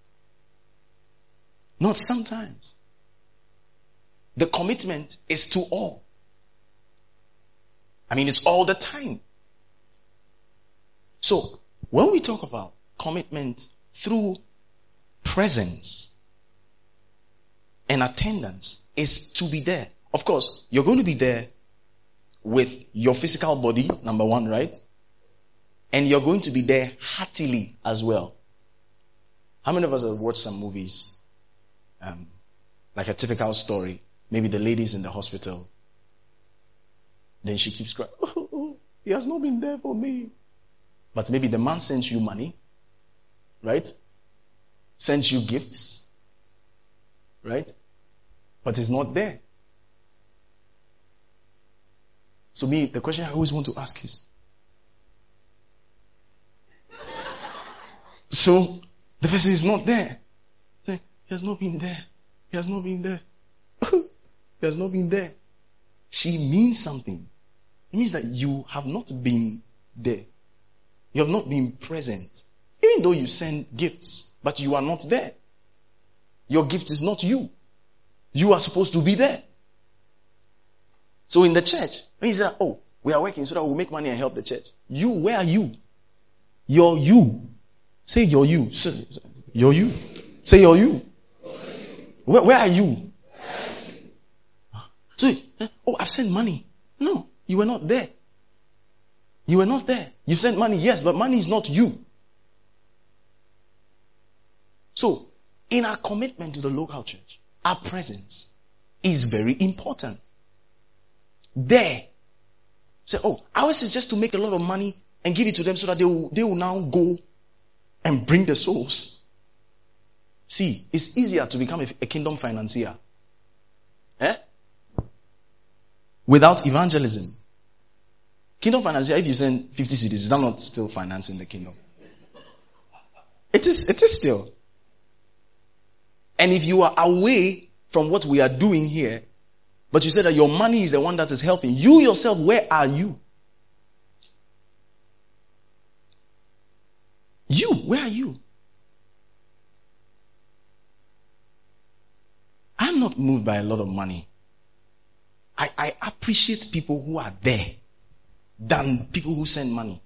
Not sometimes. The commitment is to all. I mean, it's all the time. So, when we talk about commitment through presence and attendance, is to be there. Of course, you're going to be there with your physical body, number one, right? And you're going to be there heartily as well. How many of us have watched some movies? Like a typical story. Maybe the lady's in the hospital. Then she keeps crying. Oh, he has not been there for me. But maybe the man sends you money. Right? Sends you gifts. Right? But he's not there. So the question I always want to ask is, so the person is not there. He has not been there. He has not been there. He has not been there. She means something. It means that you have not been there. You have not been present. Even though you send gifts, but you are not there. Your gift is not you. You are supposed to be there. So in the church, when you say, oh, we are working so that we'll make money and help the church. You, where are you? You're you. Say you're you. Say, you're you. Say you're you. Where are you? So, oh, I've sent money. No, you were not there. You were not there. You've sent money, yes, but money is not you. So, in our commitment to the local church, our presence is very important. There. Say, oh, ours is just to make a lot of money and give it to them so that they will now go and bring the souls. See, it's easier to become a kingdom financier. Without evangelism. Kingdom financier, if you send 50 cedis, is that not still financing the kingdom? It is still. And if you are away from what we are doing here, but you say that your money is the one that is helping, you yourself, where are you? You, where are you? I'm not moved by a lot of money. I appreciate people who are there than people who send money.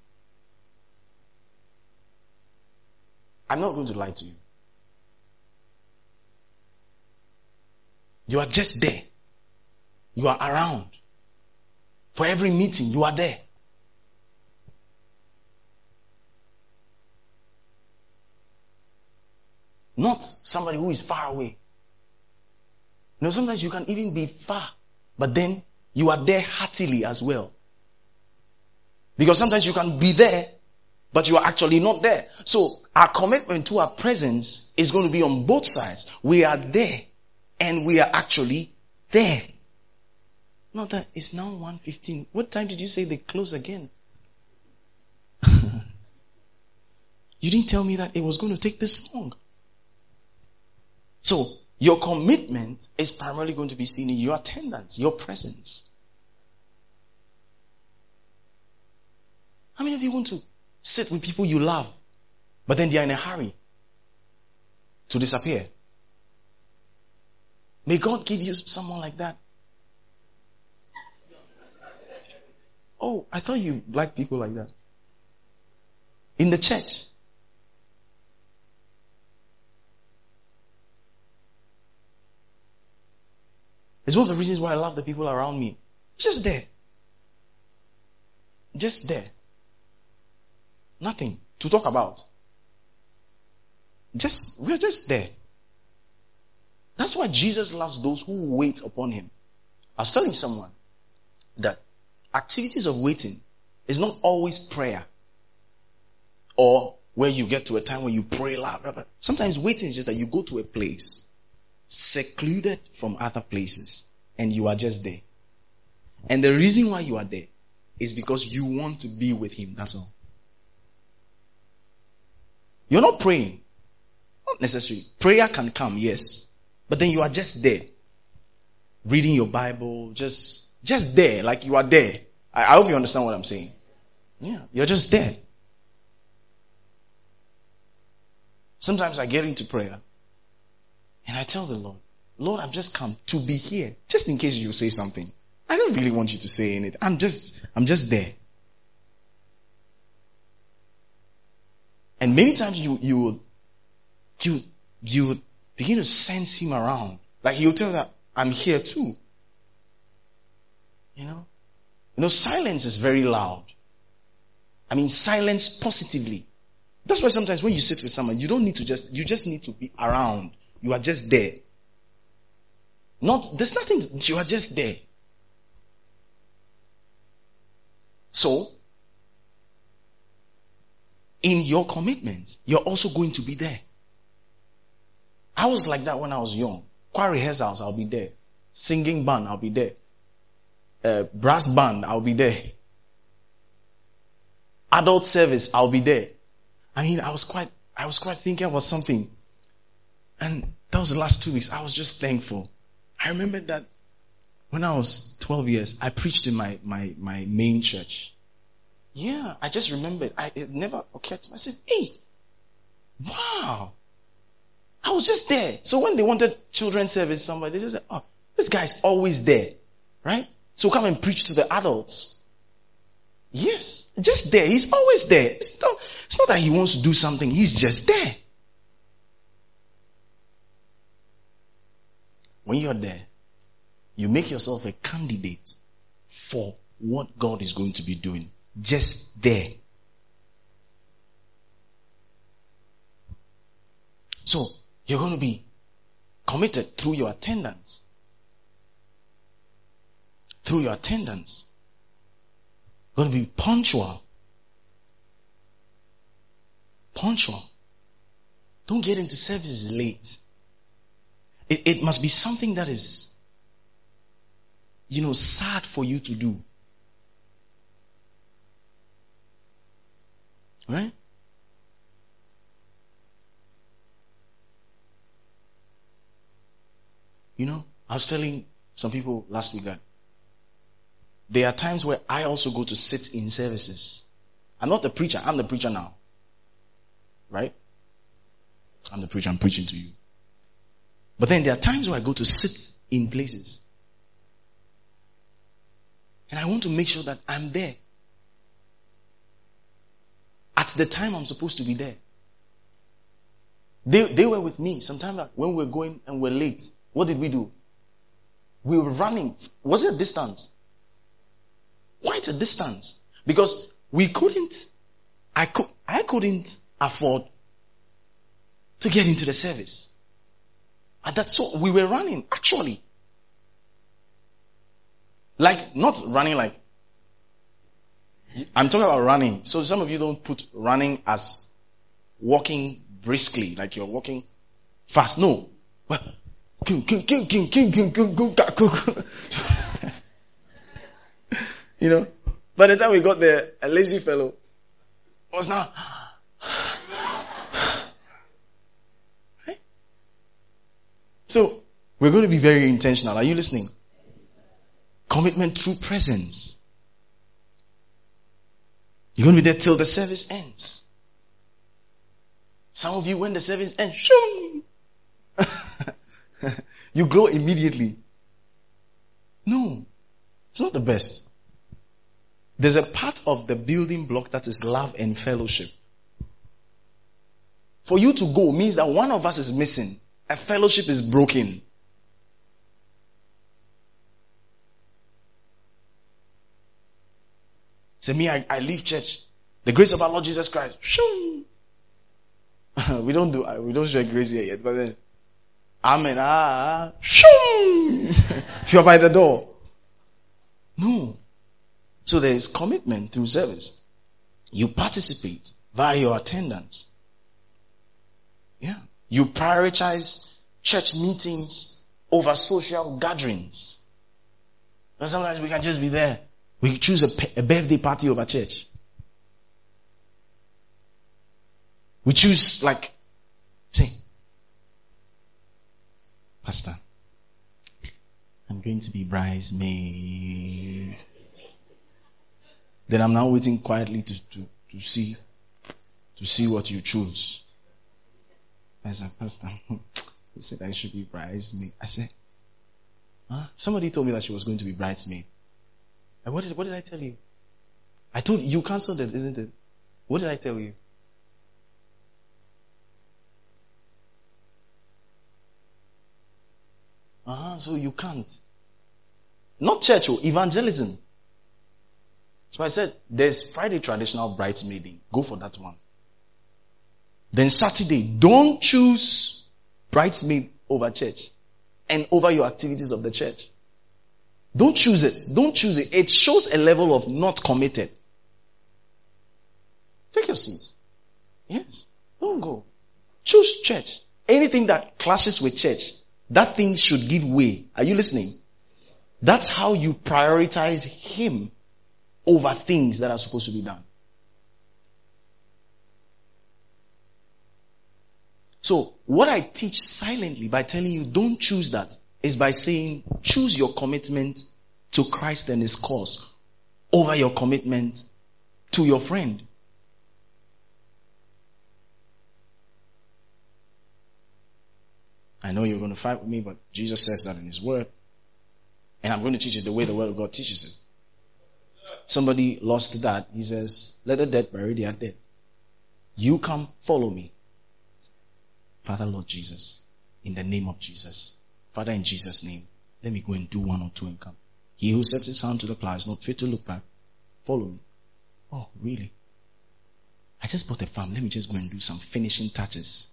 I'm not going to lie to you. You are just there. You are around. For every meeting, you are there. Not somebody who is far away. You know, sometimes you can even be far, but then you are there heartily as well. Because sometimes you can be there, but you are actually not there. So our commitment to our presence is going to be on both sides. We are there and we are actually there. Not that it's now 1:15. What time did you say they close again? You didn't tell me that it was going to take this long. So, your commitment is primarily going to be seen in your attendance, your presence. How many of you want to sit with people you love, but then they are in a hurry to disappear? May God give you someone like that. Oh, I thought you liked people like that. In the church. It's one of the reasons why I love the people around me. Just there. Just there. Nothing to talk about. We're just there. That's why Jesus loves those who wait upon him. I was telling someone that activities of waiting is not always prayer. Or where you get to a time when you pray loud. Sometimes waiting is just that you go to a place secluded from other places and you are just there. And the reason why you are there is because you want to be with him. That's all. You're not praying. Not necessarily. Prayer can come, yes. But then you are just there. Reading your Bible, just there, like you are there. I hope you understand what I'm saying. Yeah, you're just there. Sometimes I get into prayer and I tell the Lord, I've just come to be here. Just in case you say something. I don't really want you to say anything. I'm just there. And many times you would begin to sense him around. Like he'll tell that I'm here too. You know, silence is very loud. I mean, silence positively. That's why sometimes when you sit with someone, you just need to be around. You are just there. There's nothing, you are just there. So, in your commitment, you're also going to be there. I was like that when I was young. Choir rehearsals, I'll be there. Singing band, I'll be there. Brass band, I'll be there. Adult service, I'll be there. I mean, I was quite thinking about something. And that was the last 2 weeks. I was just thankful. I remember that when I was 12 years, I preached in my main church. Yeah, I just remembered. It never occurred to me. I said, hey, wow. I was just there. So when they wanted children's service, somebody, they just said, oh, this guy's always there. Right? So come and preach to the adults. Yes, just there. He's always there. It's not that he wants to do something. He's just there. When you're there, you make yourself a candidate for what God is going to be doing. Just there. So, you're going to be committed through your attendance. Through your attendance. You're going to be punctual. Punctual. Don't get into services late. It must be something that is, sad for you to do. Right? I was telling some people last week that there are times where I also go to sit in services. I'm not the preacher. I'm the preacher now. Right? I'm the preacher. I'm preaching to you. But then there are times where I go to sit in places. And I want to make sure that I'm there. At the time I'm supposed to be there. They were with me. Sometimes when we were going and we're late, what did we do? We were running. Was it a distance? Quite a distance. Because I couldn't afford to get into the service. And that's so we were running, actually. Like, not running like, I'm talking about running. So some of you don't put running as walking briskly, like you're walking fast. No. Well, You know, by the time we got there, a lazy fellow was now. Right? So, we're going to be very intentional. Are you listening? Commitment through presence. You're going to be there till the service ends. Some of you, when the service ends, you grow immediately. No, it's not the best. There's a part of the building block that is love and fellowship. For you to go means that one of us is missing. A fellowship is broken. Say, me, I leave church. The grace of our Lord Jesus Christ. we don't share grace here yet, but then, amen. If you're by the door. No. So there is commitment through service. You participate via your attendance. Yeah. You prioritize church meetings over social gatherings. And sometimes we can just be there. We choose a birthday party over church. We choose say, Pastor, I'm going to be bridesmaid. Then I'm now waiting quietly to see what you choose. I said, Pastor, he said I should be bridesmaid. I said, huh? Somebody told me that she was going to be bridesmaid. And what did I tell you? I told you cancelled it, isn't it? What did I tell you? So you can't. Not church, evangelism. So I said, there's Friday traditional bridesmaiding. Go for that one. Then Saturday, don't choose bridesmaid over church and over your activities of the church. Don't choose it. Don't choose it. It shows a level of not committed. Take your seat. Yes. Don't go. Choose church. Anything that clashes with church, that thing should give way. Are you listening? That's how you prioritize Him over things that are supposed to be done. So, what I teach silently by telling you don't choose that is by saying choose your commitment to Christ and His cause over your commitment to your friend. I know you're going to fight with me, but Jesus says that in His Word. And I'm going to teach it the way the Word of God teaches it. Somebody lost that. He says, let the dead bury their dead. You come, follow me. Father, Lord Jesus, in the name of Jesus. Father, in Jesus' name, let me go and do 1 or 2 and come. He who sets his hand to the plow is not fit to look back. Follow me. Oh, really? I just bought a farm. Let me just go and do some finishing touches.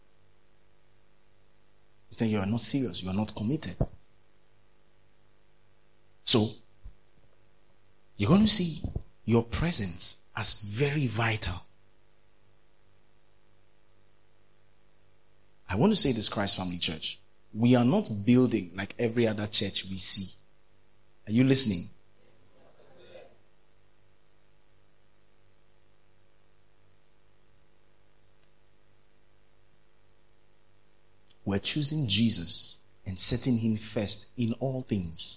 Then you are not serious. You are not committed. So, you're going to see your presence as very vital. I want to say this, Christ Family Church. We are not building like every other church we see. Are you listening? We're choosing Jesus and setting Him first in all things.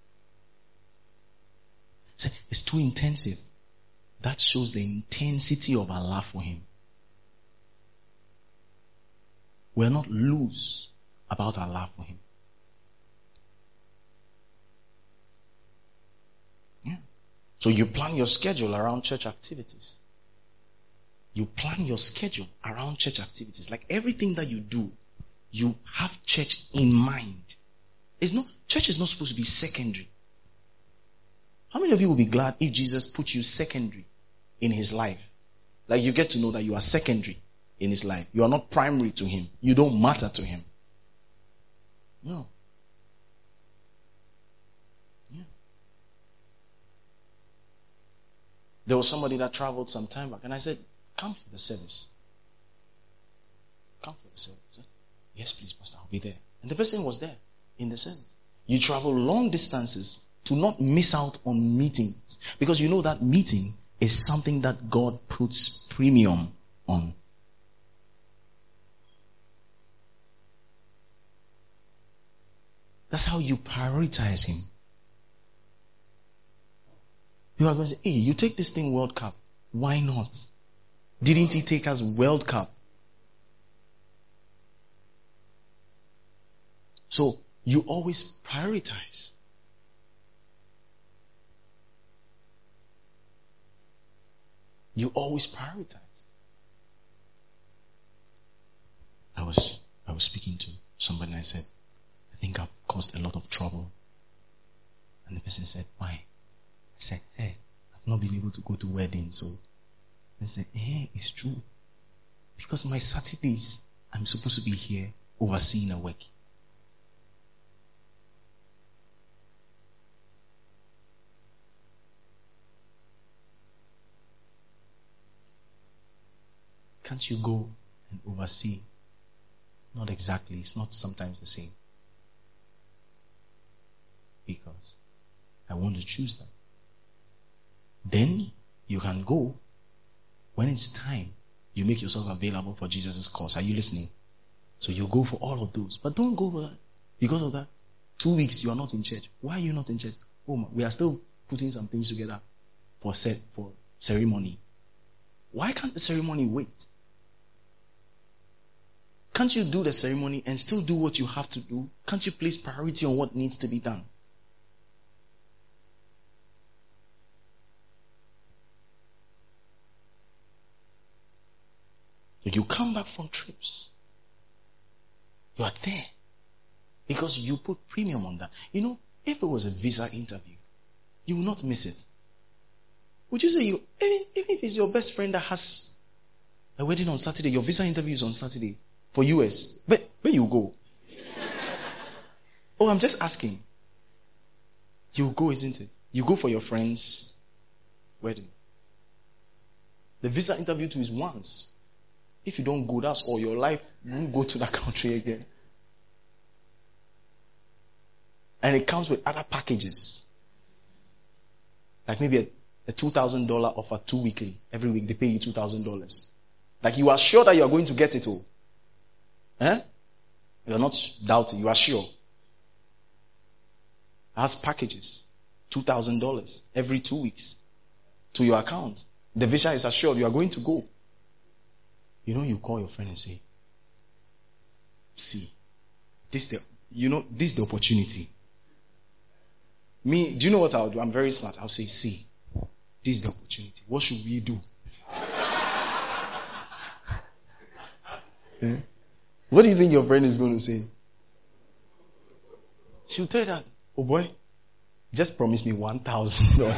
So it's too intensive. That shows the intensity of our love for Him. We're not loose about our love for Him. Yeah. So you plan your schedule around church activities. You plan your schedule around church activities. Like everything that you do, you have church in mind. Church is not supposed to be secondary. How many of you will be glad if Jesus put you secondary in His life? Like you get to know that you are secondary in His life. You are not primary to Him. You don't matter to Him. No. Yeah. There was somebody that traveled some time back and I said, come for the service. Come for the service. Yes, please, Pastor, I'll be there. And the person was there in the service. You travel long distances to not miss out on meetings. Because you know that meeting is something that God puts premium on. That's how you prioritize Him. You are going to say, hey, you take this thing World Cup. Why not? Didn't He take us World Cup? So, you always prioritize. You always prioritize. I was speaking to somebody and I said, I think I've caused a lot of trouble. And the person said, why? I said, hey, I've not been able to go to weddings. So I said, it's true. Because my Saturdays, I'm supposed to be here overseeing a work. Can't you go and oversee? Not exactly. It's not sometimes the same. Because I want to choose that. Then you can go. When it's time, you make yourself available for Jesus' cause. Are you listening? So you go for all of those. But don't go for that. Because of that, 2 weeks you are not in church. Why are you not in church? Oh, we are still putting some things together for ceremony. Why can't the ceremony wait? Can't you do the ceremony and still do what you have to do? Can't you place priority on what needs to be done? You come back from trips. You are there. Because you put premium on that. You know, if it was a visa interview, you will not miss it. Would you say even if it's your best friend that has a wedding on Saturday, your visa interview is on Saturday for US, but where you go? Oh, I'm just asking. You go, isn't it? You go for your friend's wedding. The visa interview too is once. If you don't go, that's all your life. You won't go to that country again. And it comes with other packages. Like maybe a $2,000 offer 2 weekly. Every week they pay you $2,000. Like you are sure that you are going to get it all. You are not doubting. You are sure. It has packages. $2,000 every 2 weeks to your account. The visa is assured you are going to go. You know, you call your friend and say, see, this is the opportunity. Me, do you know what I'll do? I'm very smart. I'll say, see, this is the opportunity. What should we do? What do you think your friend is going to say? She'll tell that, oh boy, just promise me $1,000.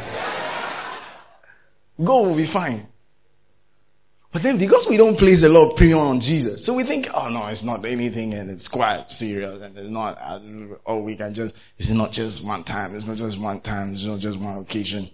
Go, we'll be fine. But then because we don't place a lot of premium on Jesus, so we think, oh no, it's not anything and it's quite serious and it's not, it's not just one time, it's not just one time, it's not just one occasion.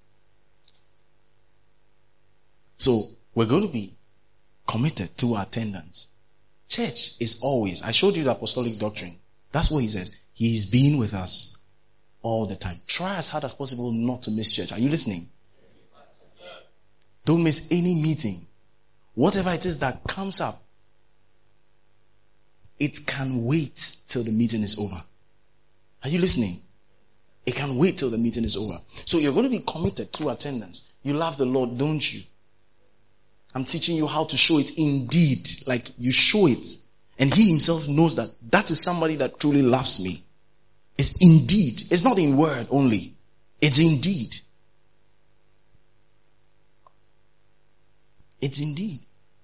So we're going to be committed to our attendance. Church is always, I showed you the apostolic doctrine. That's what he says. He's been with us all the time. Try as hard as possible not to miss church. Are you listening? Don't miss any meeting. Whatever it is that comes up, it can wait till the meeting is over. Are you listening? It can wait till the meeting is over. So you're going to be committed to attendance. You love the Lord, don't you? I'm teaching you how to show it indeed, like you show it. And He Himself knows that that is somebody that truly loves me. It's indeed. It's not in word only. It's indeed. It's indeed.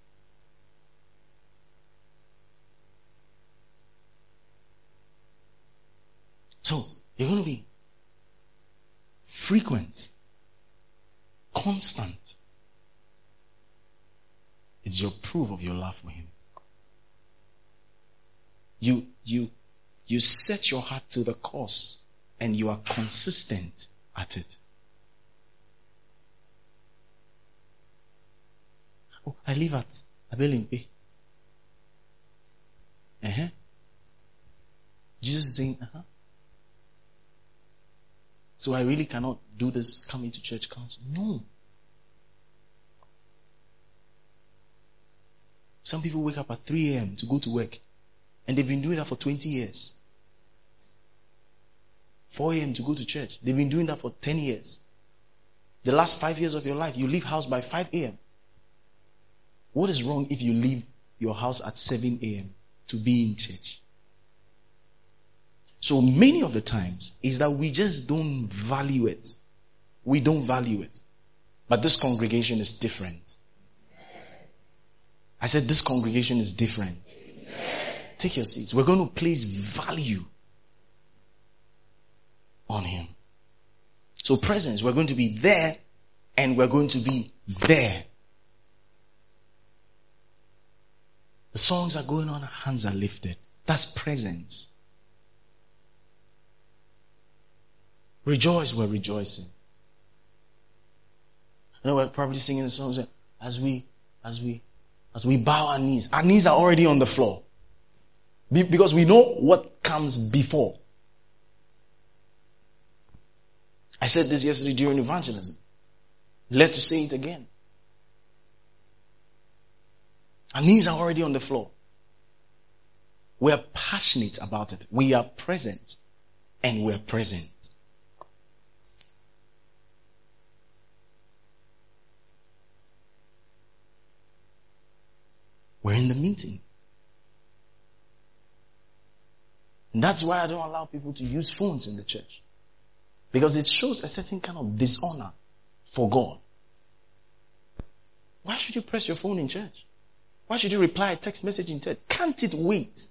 So, you're going to be frequent, constant. It's your proof of your love for Him. You set your heart to the cause and you are consistent at it. Oh, I live at Abelimpe. person saying, so I really cannot do this coming to church council? No. Some people wake up at 3 a.m. to go to work. And they've been doing that for 20 years. 4 a.m. to go to church. They've been doing that for 10 years. The last 5 years of your life, you leave house by 5 a.m. What is wrong if you leave your house at 7 a.m. to be in church? So many of the times is that we just don't value it. We don't value it. But this congregation is different. I said this congregation is different. Take your seats. We're going to place value on him. So presence, we're going to be there and we're going to be there. The songs are going on, hands are lifted. That's presence. Rejoice, we're rejoicing. You know, we're probably singing the songs as we bow our knees. Our knees are already on the floor. Because we know what comes before. I said this yesterday during evangelism. Led to say it again. Our knees are already on the floor. We are passionate about it. We are present. And we are present. We're in the meeting. And that's why I don't allow people to use phones in the church. Because it shows a certain kind of dishonor for God. Why should you press your phone in church? Why should you reply a text message in church? Can't it wait?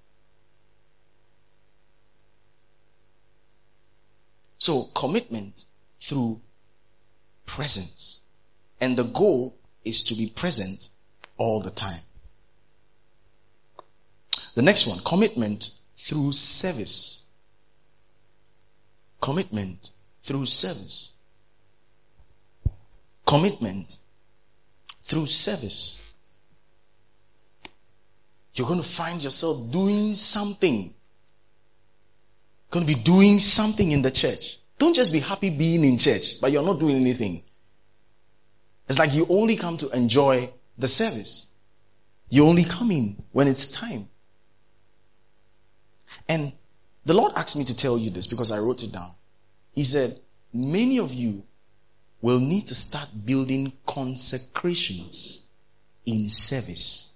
So commitment through presence. And the goal is to be present all the time. The next one, commitment through service. Commitment through service. Commitment through service. You're going to find yourself doing something. Going to be doing something in the church. Don't just be happy being in church, but you're not doing anything. It's like you only come to enjoy the service. You only come in when it's time. And the Lord asked me to tell you this because I wrote it down. He said, many of you will need to start building consecrations in service.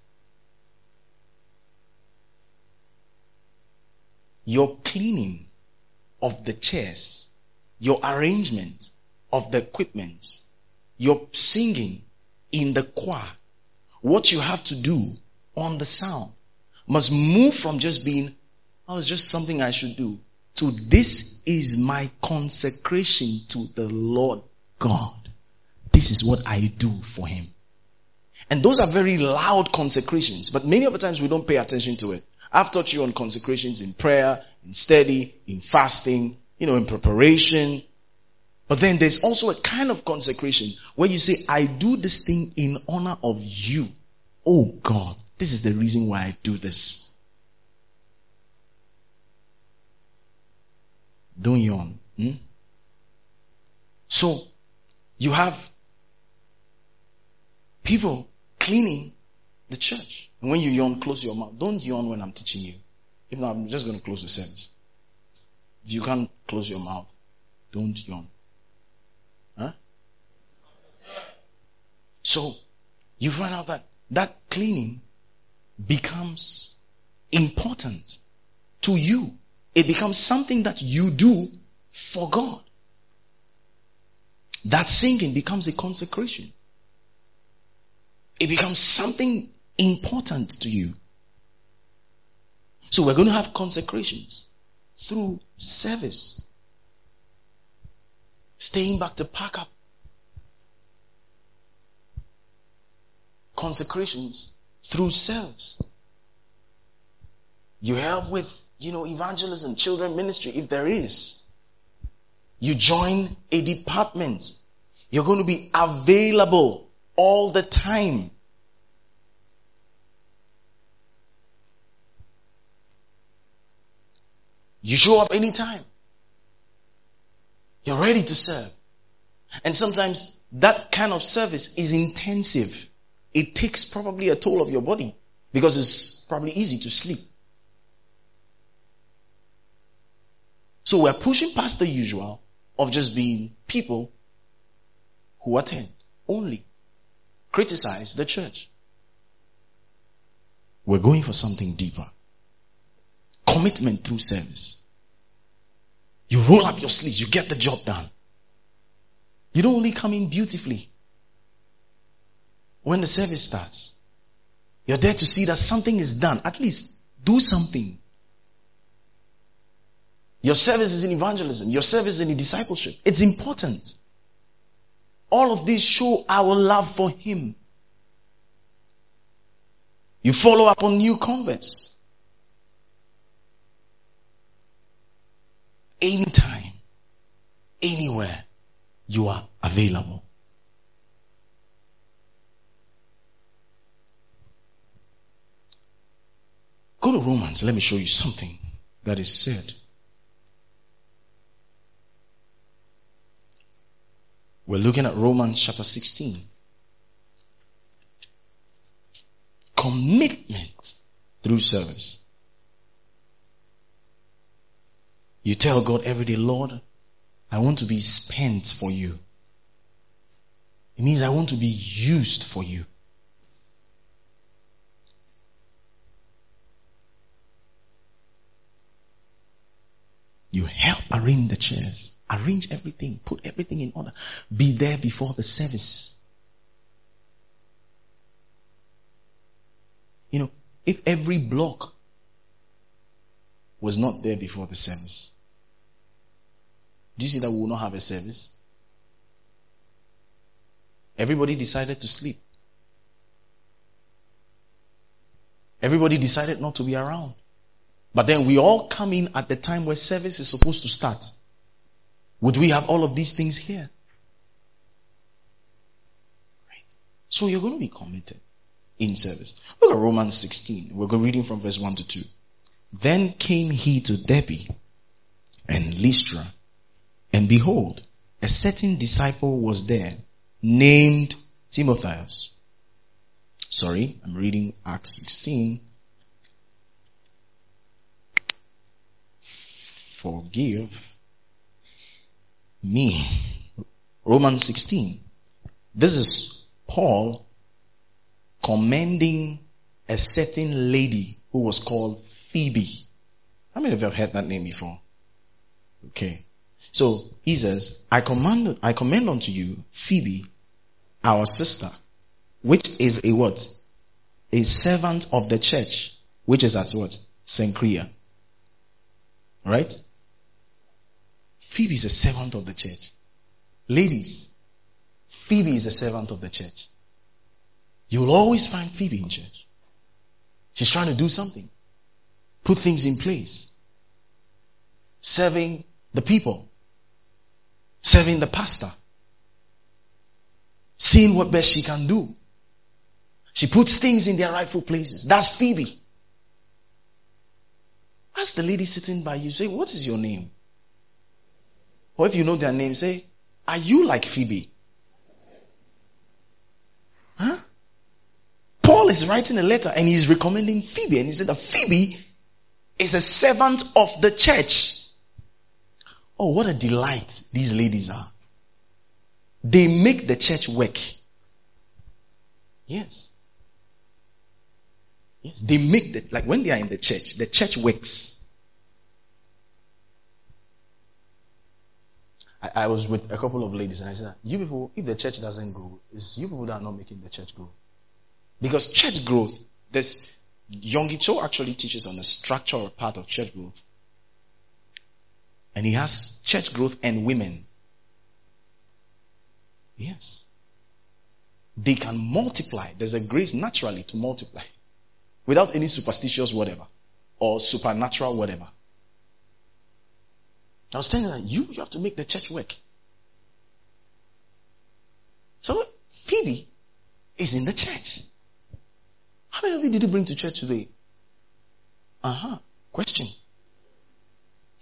Your cleaning of the chairs, your arrangement of the equipment, your singing in the choir, what you have to do on the sound must move from just being, it's just something I should do, to this is my consecration to the Lord God. This is what I do for him. And those are very loud consecrations, but many of the times we don't pay attention to it. I've taught you on consecrations in prayer, in study, in fasting, in preparation. But then there's also a kind of consecration where you say, I do this thing in honor of you. Oh God, this is the reason why I do this. Don't yawn. So, you have people cleaning the church. And when you yawn, close your mouth. Don't yawn when I'm teaching you. If not, I'm just going to close the service. If you can't close your mouth, don't yawn. Huh? So, you find out that cleaning becomes important to you. It becomes something that you do for God. That singing becomes a consecration. It becomes something important to you. So we're going to have consecrations through service. Staying back to pack up. Consecrations through service. You help with, evangelism, children ministry, if there is. You join a department. You're going to be available all the time. You show up anytime. You're ready to serve. And sometimes that kind of service is intensive. It takes probably a toll of your body because it's probably easy to sleep. So we're pushing past the usual of just being people who attend only, criticize the church. We're going for something deeper. Commitment through service. You roll up your sleeves, you get the job done. You don't only come in beautifully. When the service starts, you're there to see that something is done. At least do something. Your service is in evangelism. Your service is in discipleship. It's important. All of these show our love for Him. You follow up on new converts. Anytime, anywhere, you are available. Go to Romans. Let me show you something that is said. We're looking at Romans chapter 16. Commitment through service. You tell God every day, Lord, I want to be spent for you. It means I want to be used for you. You help arrange the chairs. Arrange everything. Put everything in order. Be there before the service. You know, if every block was not there before the service, do you see that we will not have a service? Everybody decided to sleep. Everybody decided not to be around. But then we all come in at the time where service is supposed to start. Would we have all of these things here? Right. So you're going to be committed in service. Look at Romans 16. We're going reading from verse 1 to 2. Then came he to Derbe and Lystra, and behold, a certain disciple was there named Timotheus. Sorry, I'm reading Acts 16. Forgive me. Romans 16. This is Paul commending a certain lady who was called Phoebe. How many of you have heard that name before? Okay. So he says, I commend unto you Phoebe, our sister, which is a what? A servant of the church, which is at what? Cenchrea. Right? Phoebe is a servant of the church. Ladies, Phoebe is a servant of the church. You will always find Phoebe in church. She's trying to do something. Put things in place. Serving the people. Serving the pastor. Seeing what best she can do. She puts things in their rightful places. That's Phoebe. Ask the lady sitting by you, say, what is your name? Or if you know their name, say, are you like Phoebe? Huh? Paul is writing a letter and he's recommending Phoebe, and he said that Phoebe is a servant of the church. Oh, what a delight these ladies are. They make the church work. Yes. Yes, they make the, like when they are in the church works. I was with a couple of ladies and I said, you people, if the church doesn't grow, it's you people that are not making the church grow. Because church growth, Yonggi Cho actually teaches on the structural part of church growth. And he has church growth and women. Yes. They can multiply. There's a grace naturally to multiply. Without any superstitious whatever. Or supernatural whatever. I was telling you that you have to make the church work. So, Phoebe is in the church. How many of you did you bring to church today? Question.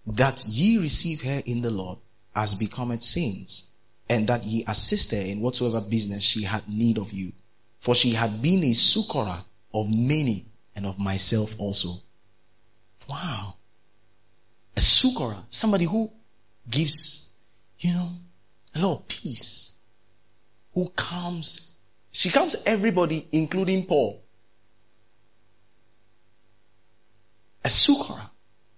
that ye receive her in the Lord as becometh saints, and that ye assist her in whatsoever business she had need of you. For she had been a succorer of many, and of myself also. Wow. A succorer, somebody who gives, a lot of peace. Who calms, she calms everybody, including Paul. A succorer.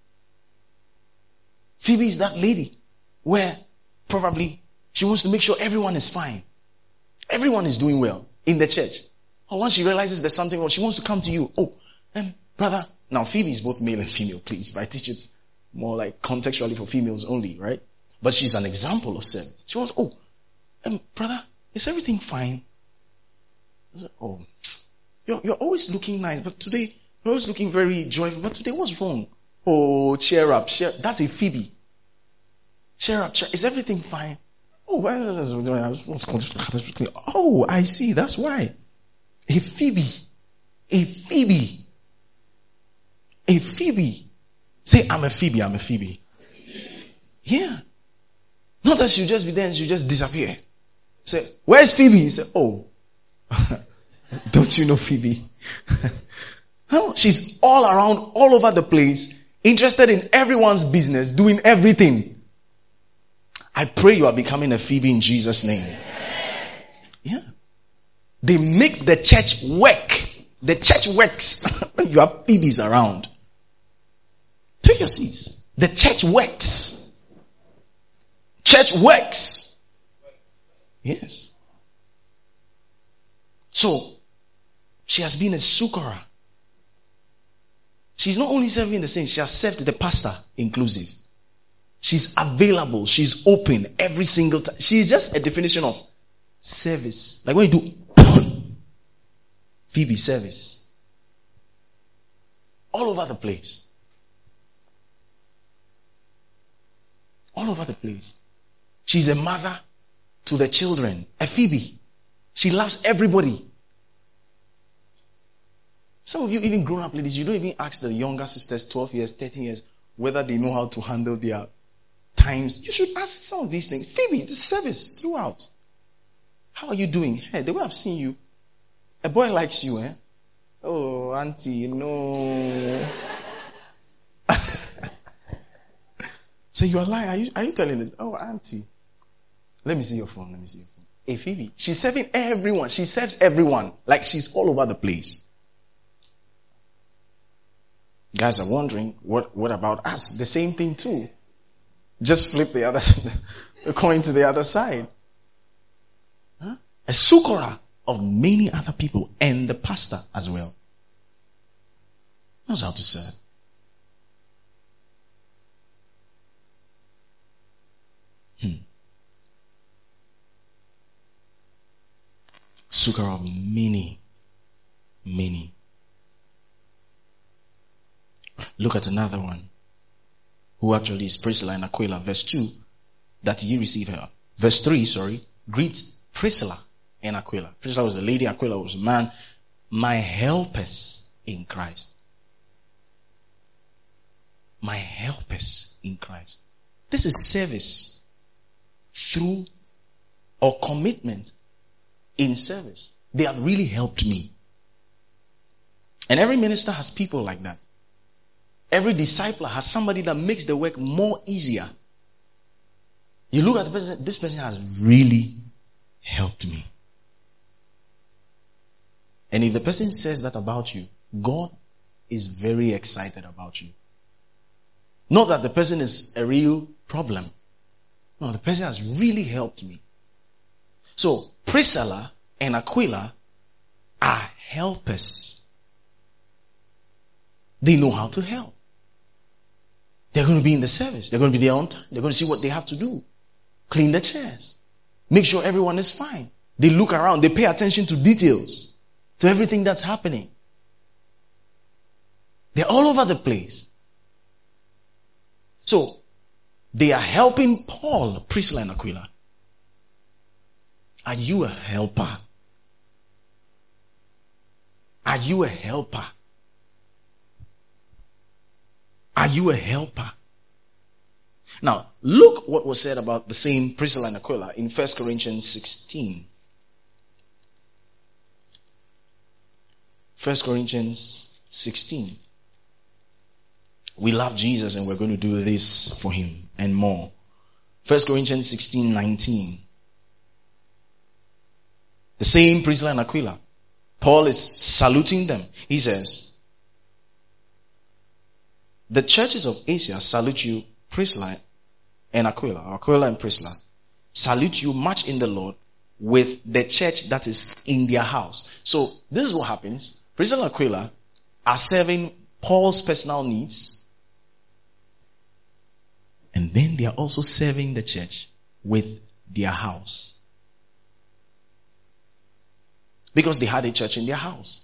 Phoebe is that lady where probably she wants to make sure everyone is fine. Everyone is doing well in the church. Or once she realizes there's something wrong, she wants to come to you. Oh, brother. Now Phoebe is both male and female, please, but I teach it more like contextually for females only, right? But she's an example of service. She wants, brother, is everything fine? I said, oh, you're always looking nice, but today you're always looking very joyful. But today, what's wrong? Oh, cheer up. That's a Phoebe. Cheer up. Is everything fine? Oh, I see. That's why. A Phoebe. Say, I'm a Phoebe. Yeah. Not that she'll just be there and she'll just disappear. Say, where's Phoebe? You say, oh, don't you know Phoebe? No, she's all around, all over the place, interested in everyone's business, doing everything. I pray you are becoming a Phoebe in Jesus' name. Yeah. They make the church work. The church works when you have Phoebes around. Take your seats. The church works. Church works. Yes. So, she has been a succorer. She's not only serving the saints, she has served the pastor inclusive. She's available. She's open every single time. She's just a definition of service. Like when you do Phoebe service. All over the place. All over the place. She's a mother to the children. A Phoebe. She loves everybody. Some of you even grown up ladies, you don't even ask the younger sisters, 12 years, 13 years, whether they know how to handle their times. You should ask some of these things. Phoebe, the service throughout. How are you doing? Hey, the way I've seen you, a boy likes you, eh? Oh, auntie, no. So you are lying. Are you telling it? Oh, auntie. Let me see your phone. Hey, Phoebe, she's serving everyone. She serves everyone. Like she's all over the place. Guys are wondering, what about us? The same thing too. Just flip the coin to the other side. Huh? A succorer of many other people and the pastor as well. Knows how to serve. Succorer of many. Look at another one. Who actually is Priscilla and Aquila. Verse 2, that ye receive her. Verse 3, greet Priscilla and Aquila. Priscilla was a lady, Aquila was a man. My helpers in Christ. My helpers in Christ. This is service through or commitment in service. They have really helped me. And every minister has people like that. Every discipler has somebody that makes the work more easier. You look at the person, this person has really helped me. And if the person says that about you, God is very excited about you. Not that the person is a real problem. No, the person has really helped me. So, Priscilla and Aquila are helpers. They know how to help. They're going to be in the service. They're going to be there on time. They're going to see what they have to do. Clean the chairs. Make sure everyone is fine. They look around. They pay attention to details. To everything that's happening. They're all over the place. So, they are helping Paul, Priscilla and Aquila. Are you a helper? Are you a helper? Are you a helper? Now, look what was said about the same Priscilla and Aquila in 1 Corinthians 16. 1 Corinthians 16. We love Jesus and we're going to do this for him and more. 1 Corinthians 16:19. The same Priscilla and Aquila. Paul is saluting them. He says, the churches of Asia salute you, Priscilla and Aquila, or Aquila and Priscilla. Salute you much in the Lord with the church that is in their house. So this is what happens. Priscilla and Aquila are serving Paul's personal needs. And then they are also serving the church with their house. Because they had a church in their house.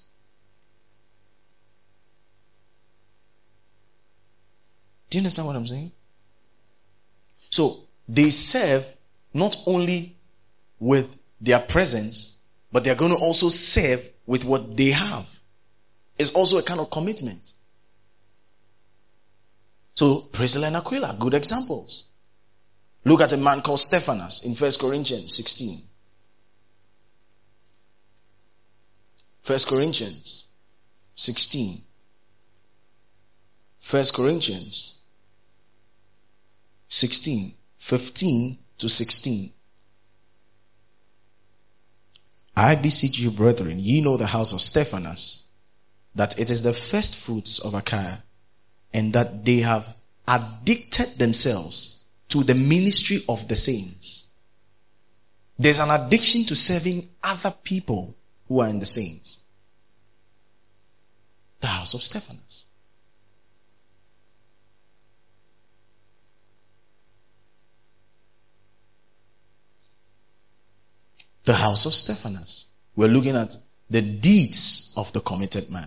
Do you understand what I'm saying? So they serve not only with their presence, but they're going to also serve with what they have. It's also a kind of commitment. So Priscilla and Aquila, good examples. Look at a man called Stephanas in 1 Corinthians 16. 1 Corinthians 16. 1 Corinthians 16, 15 to 16. I beseech you, brethren, ye know the house of Stephanas, that it is the first fruits of Achaia, and that they have addicted themselves to the ministry of the saints. There's an addiction to serving other people who are in the saints. The house of Stephanas. The house of Stephanas. We're looking at the deeds of the committed man.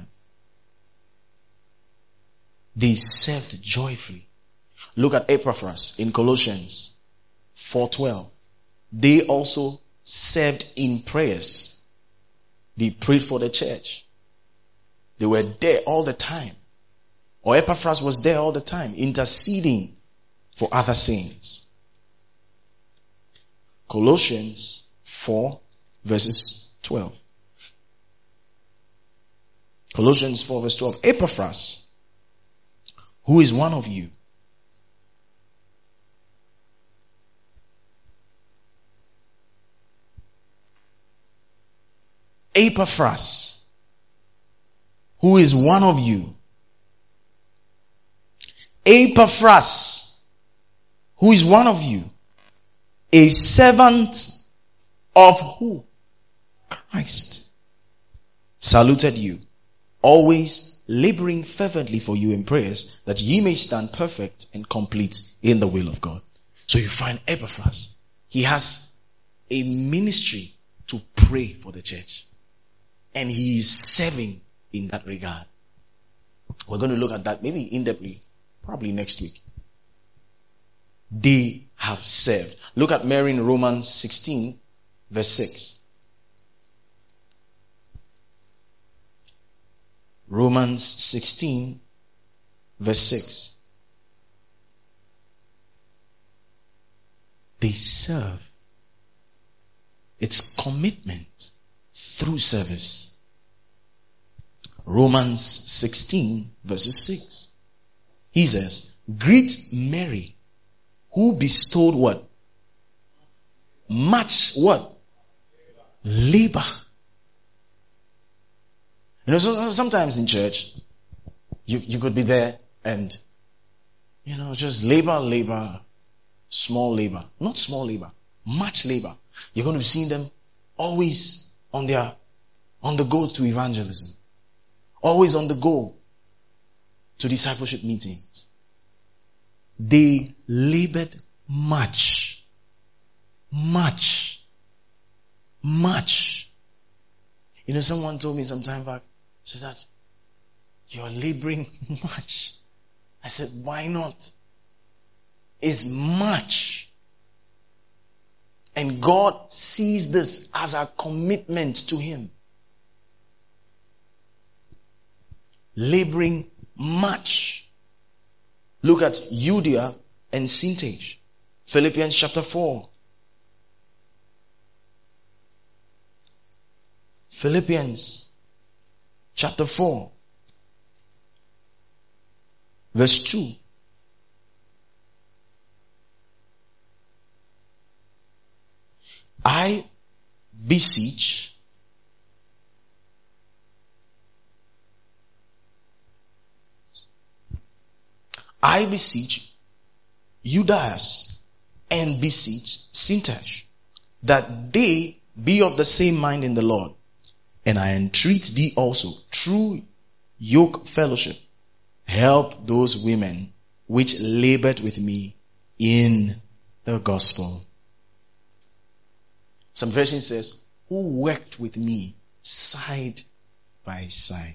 They served joyfully. Look at Epaphras in Colossians 4:12. They also served in prayers. They prayed for the church. They were there all the time. Or Epaphras was there all the time, interceding for other saints. Colossians 4 verses 12. Colossians 4 verse 12. Epaphras, who is one of you, Epaphras, who is one of you, Epaphras, who is one of you, a servant of who? Christ, saluted you, always laboring fervently for you in prayers, that ye may stand perfect and complete in the will of God. So you find Epaphras. He has a ministry to pray for the church. And he is serving in that regard. We're going to look at that maybe in-depthly, probably next week. They have served. Look at Mary in Romans 16, verse 6. Romans 16, verse 6. They serve. It's commitment through service. Romans 16, verses 6. He says, greet Mary, who bestowed what? Much what? Labor. You know, so sometimes in church, you could be there and, just labor, small labor. Not small labor, much labor. You're going to be seeing them always on the go to evangelism. Always on the go to discipleship meetings. They labored much. Someone told me some time back, said that you're laboring much. I said, why not? It's much. And God sees this as a commitment to Him. Laboring much. Look at Euodia and Syntage. Philippians chapter 4. Philippians chapter 4. Verse 2. I beseech Euodias and beseech Syntage that they be of the same mind in the Lord. And I entreat thee also through yoke fellowship, help those women which labored with me in the gospel. Some version says, who worked with me side by side.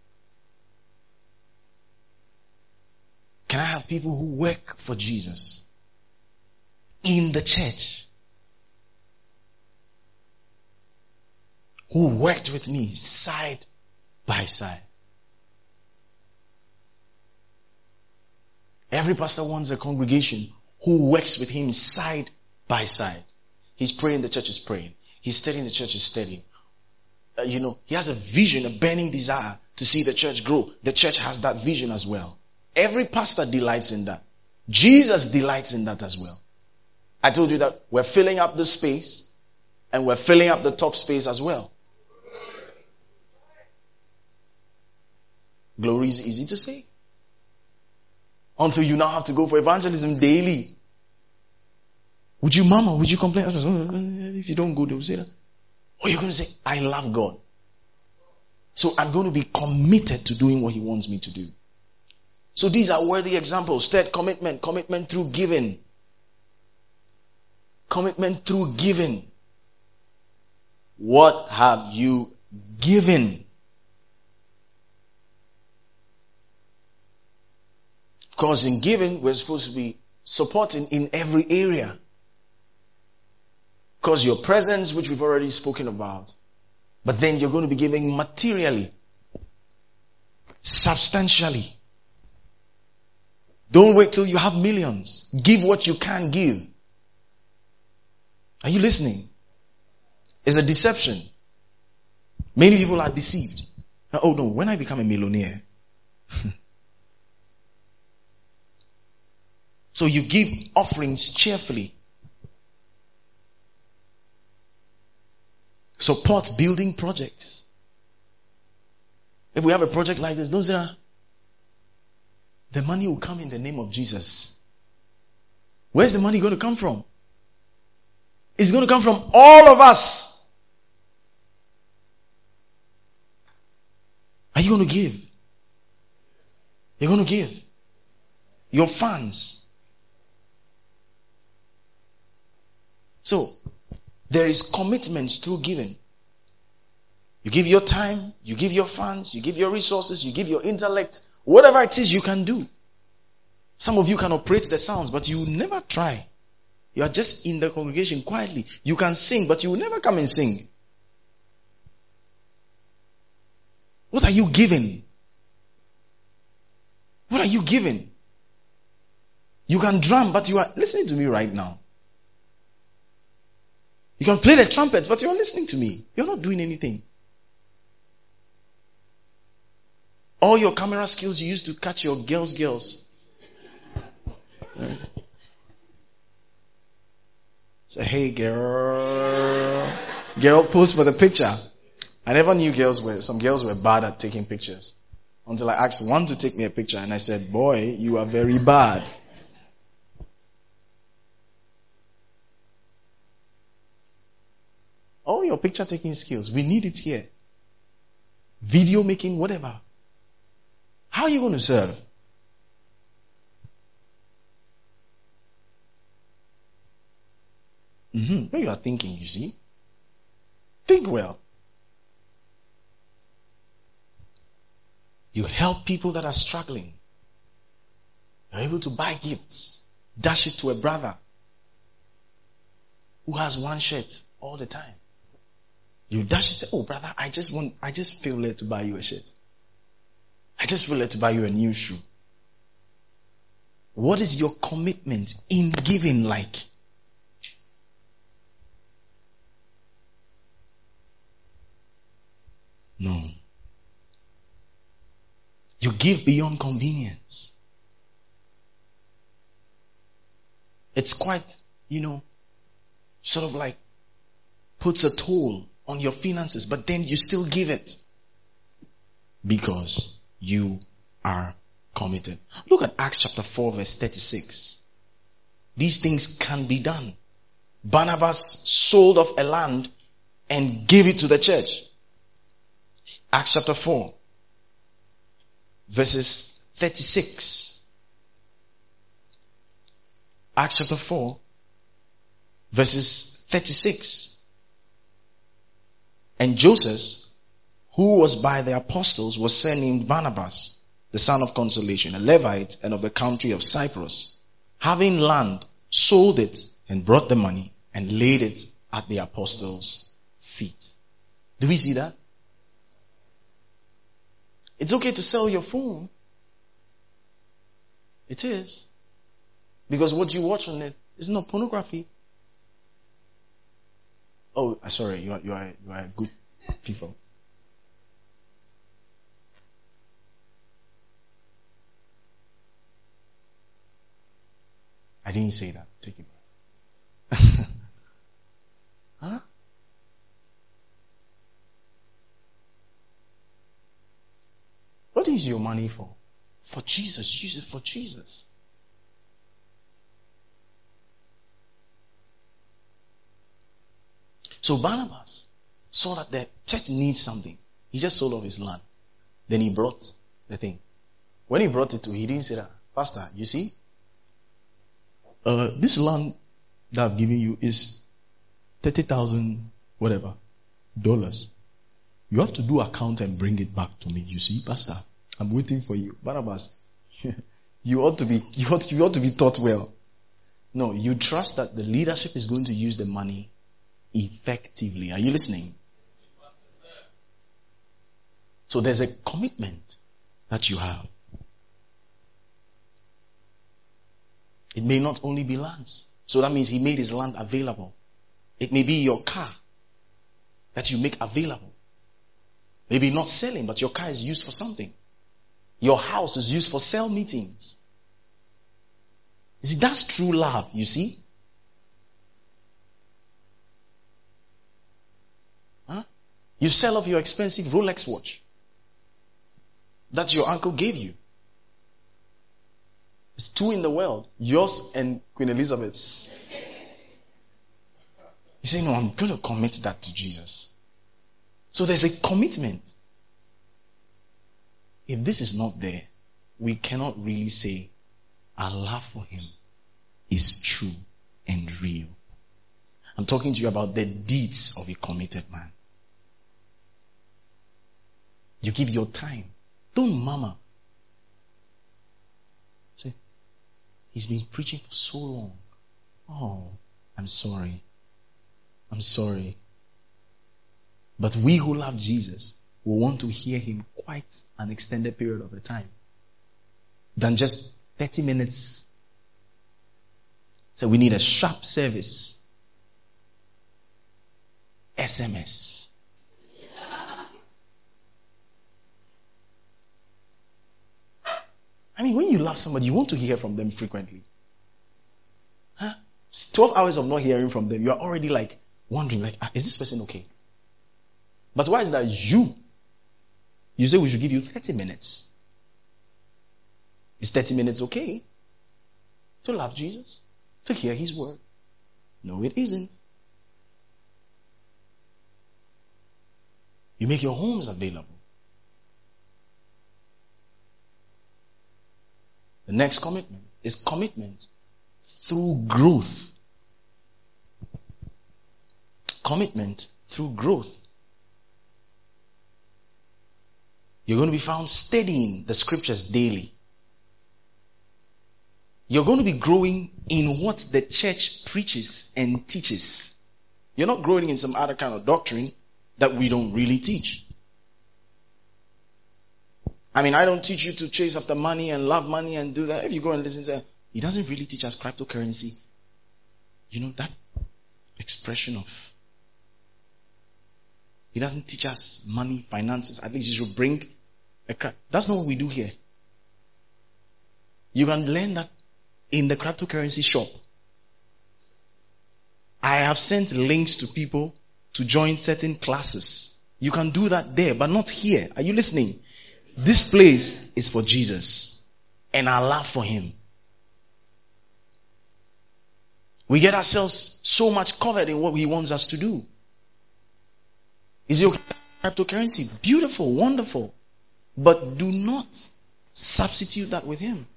Can I have people who work for Jesus in the church? Who worked with me side by side. Every pastor wants a congregation who works with him side by side. He's praying, the church is praying. He's studying, the church is studying. He has a vision, a burning desire to see the church grow. The church has that vision as well. Every pastor delights in that. Jesus delights in that as well. I told you that we're filling up the space and we're filling up the top space as well. Glory is easy to say. Until you now have to go for evangelism daily. Would you complain? If you don't go, they will say that. Or you're going to say, I love God. So I'm going to be committed to doing what He wants me to do. So these are worthy examples. Third, commitment. Commitment through giving. Commitment through giving. What have you given? Of course, in giving, we're supposed to be supporting in every area. Because your presence, which we've already spoken about, but then you're going to be giving materially, substantially. Don't wait till you have millions. Give what you can give. Are you listening? It's a deception. Many people are deceived. Oh no, when I become a millionaire. So you give offerings cheerfully. Support building projects. If we have a project like this, those are the money will come in the name of Jesus. Where's the money going to come from? It's going to come from all of us. Are you going to give? You're going to give. Your funds. So, there is commitment through giving. You give your time, you give your funds, you give your resources, you give your intellect, whatever it is you can do. Some of you can operate the sounds, but you never try. You are just in the congregation quietly. You can sing, but you will never come and sing. What are you giving? What are you giving? You can drum, but you are listening to me right now. You can play the trumpet, but you are listening to me. You're not doing anything. All your camera skills you used to catch your girls. Right? Say, hey girl. Girl, pose for the picture. I never knew some girls were bad at taking pictures. Until I asked one to take me a picture and I said, boy, you are very bad. All your picture taking skills, we need it here. Video making, whatever. How are you going to serve? When you are thinking, you see. Think well. You help people that are struggling. You're able to buy gifts. Dash it to a brother who has one shirt all the time. You dash it, say, oh brother, I just feel led to buy you a shirt. I just feel led to buy you a new shoe. What is your commitment in giving like? No. You give beyond convenience. It's quite, sort of like puts a toll on your finances, but then you still give it because you are committed. Look at Acts chapter 4 verse 36. These things can be done. Barnabas sold off a land and gave it to the church. Acts chapter 4 verses 36. Acts chapter 4 verses 36. And Joseph, who was by the apostles, was surnamed Barnabas, the son of consolation, a Levite and of the country of Cyprus. Having land, sold it and brought the money and laid it at the apostles' feet. Do we see that? It's okay to sell your phone. It is. Because what you watch on it is not pornography. Oh, sorry, you are a good people. I didn't say that. Take it back. Huh? What is your money for? For Jesus. Use it for Jesus. So Barnabas saw that the church needs something. He just sold off his land. Then he brought the thing. When he brought it to, he didn't say that, Pastor, you see, this land that I've given you is 30,000 whatever dollars. You have to do account and bring it back to me. You see, Pastor, I'm waiting for you. Barnabas, you ought to be taught well. No, you trust that the leadership is going to use the money effectively. Are you listening? So there's a commitment that you have. It may not only be lands. So that means he made his land available. It may be your car that you make available. Maybe not selling, but your car is used for something. Your house is used for cell meetings. You see, that's true love, you see. Huh? You sell off your expensive Rolex watch that your uncle gave you. It's two in the world, yours and Queen Elizabeth's. You say, no, I'm going to commit that to Jesus. So there's a commitment. If this is not there, we cannot really say our love for him is true and real. I'm talking to you about the deeds of a committed man. You give your time. Don't murmur. Say, he's been preaching for so long. Oh, I'm sorry. I'm sorry. But we who love Jesus will want to hear him quite an extended period of the time than just 30 minutes. So we need a sharp service. SMS. I mean, when you love somebody, you want to hear from them frequently. Huh? 12 hours of not hearing from them, you are already like wondering, like, is this person okay? But why is that you say we should give you 30 minutes? Is 30 minutes okay to love Jesus? To hear his word? No, it isn't. You make your homes available. The next commitment is commitment through growth. Commitment through growth. You're going to be found studying the scriptures daily. You're going to be growing in what the church preaches and teaches. You're not growing in some other kind of doctrine that we don't really teach. I mean, I don't teach you to chase after money and love money and do that. If you go and listen to He doesn't really teach us cryptocurrency. You know, that expression of, he doesn't teach us money, finances. At least he should bring a that's not what we do here. You can learn that in the cryptocurrency shop. I have sent links to people to join certain classes. You can do that there, but not here. Are you listening? This place is for Jesus and our love for him. We get ourselves so much covered in what he wants us to do. Is it okay? Cryptocurrency, beautiful, wonderful. But do not substitute that with him.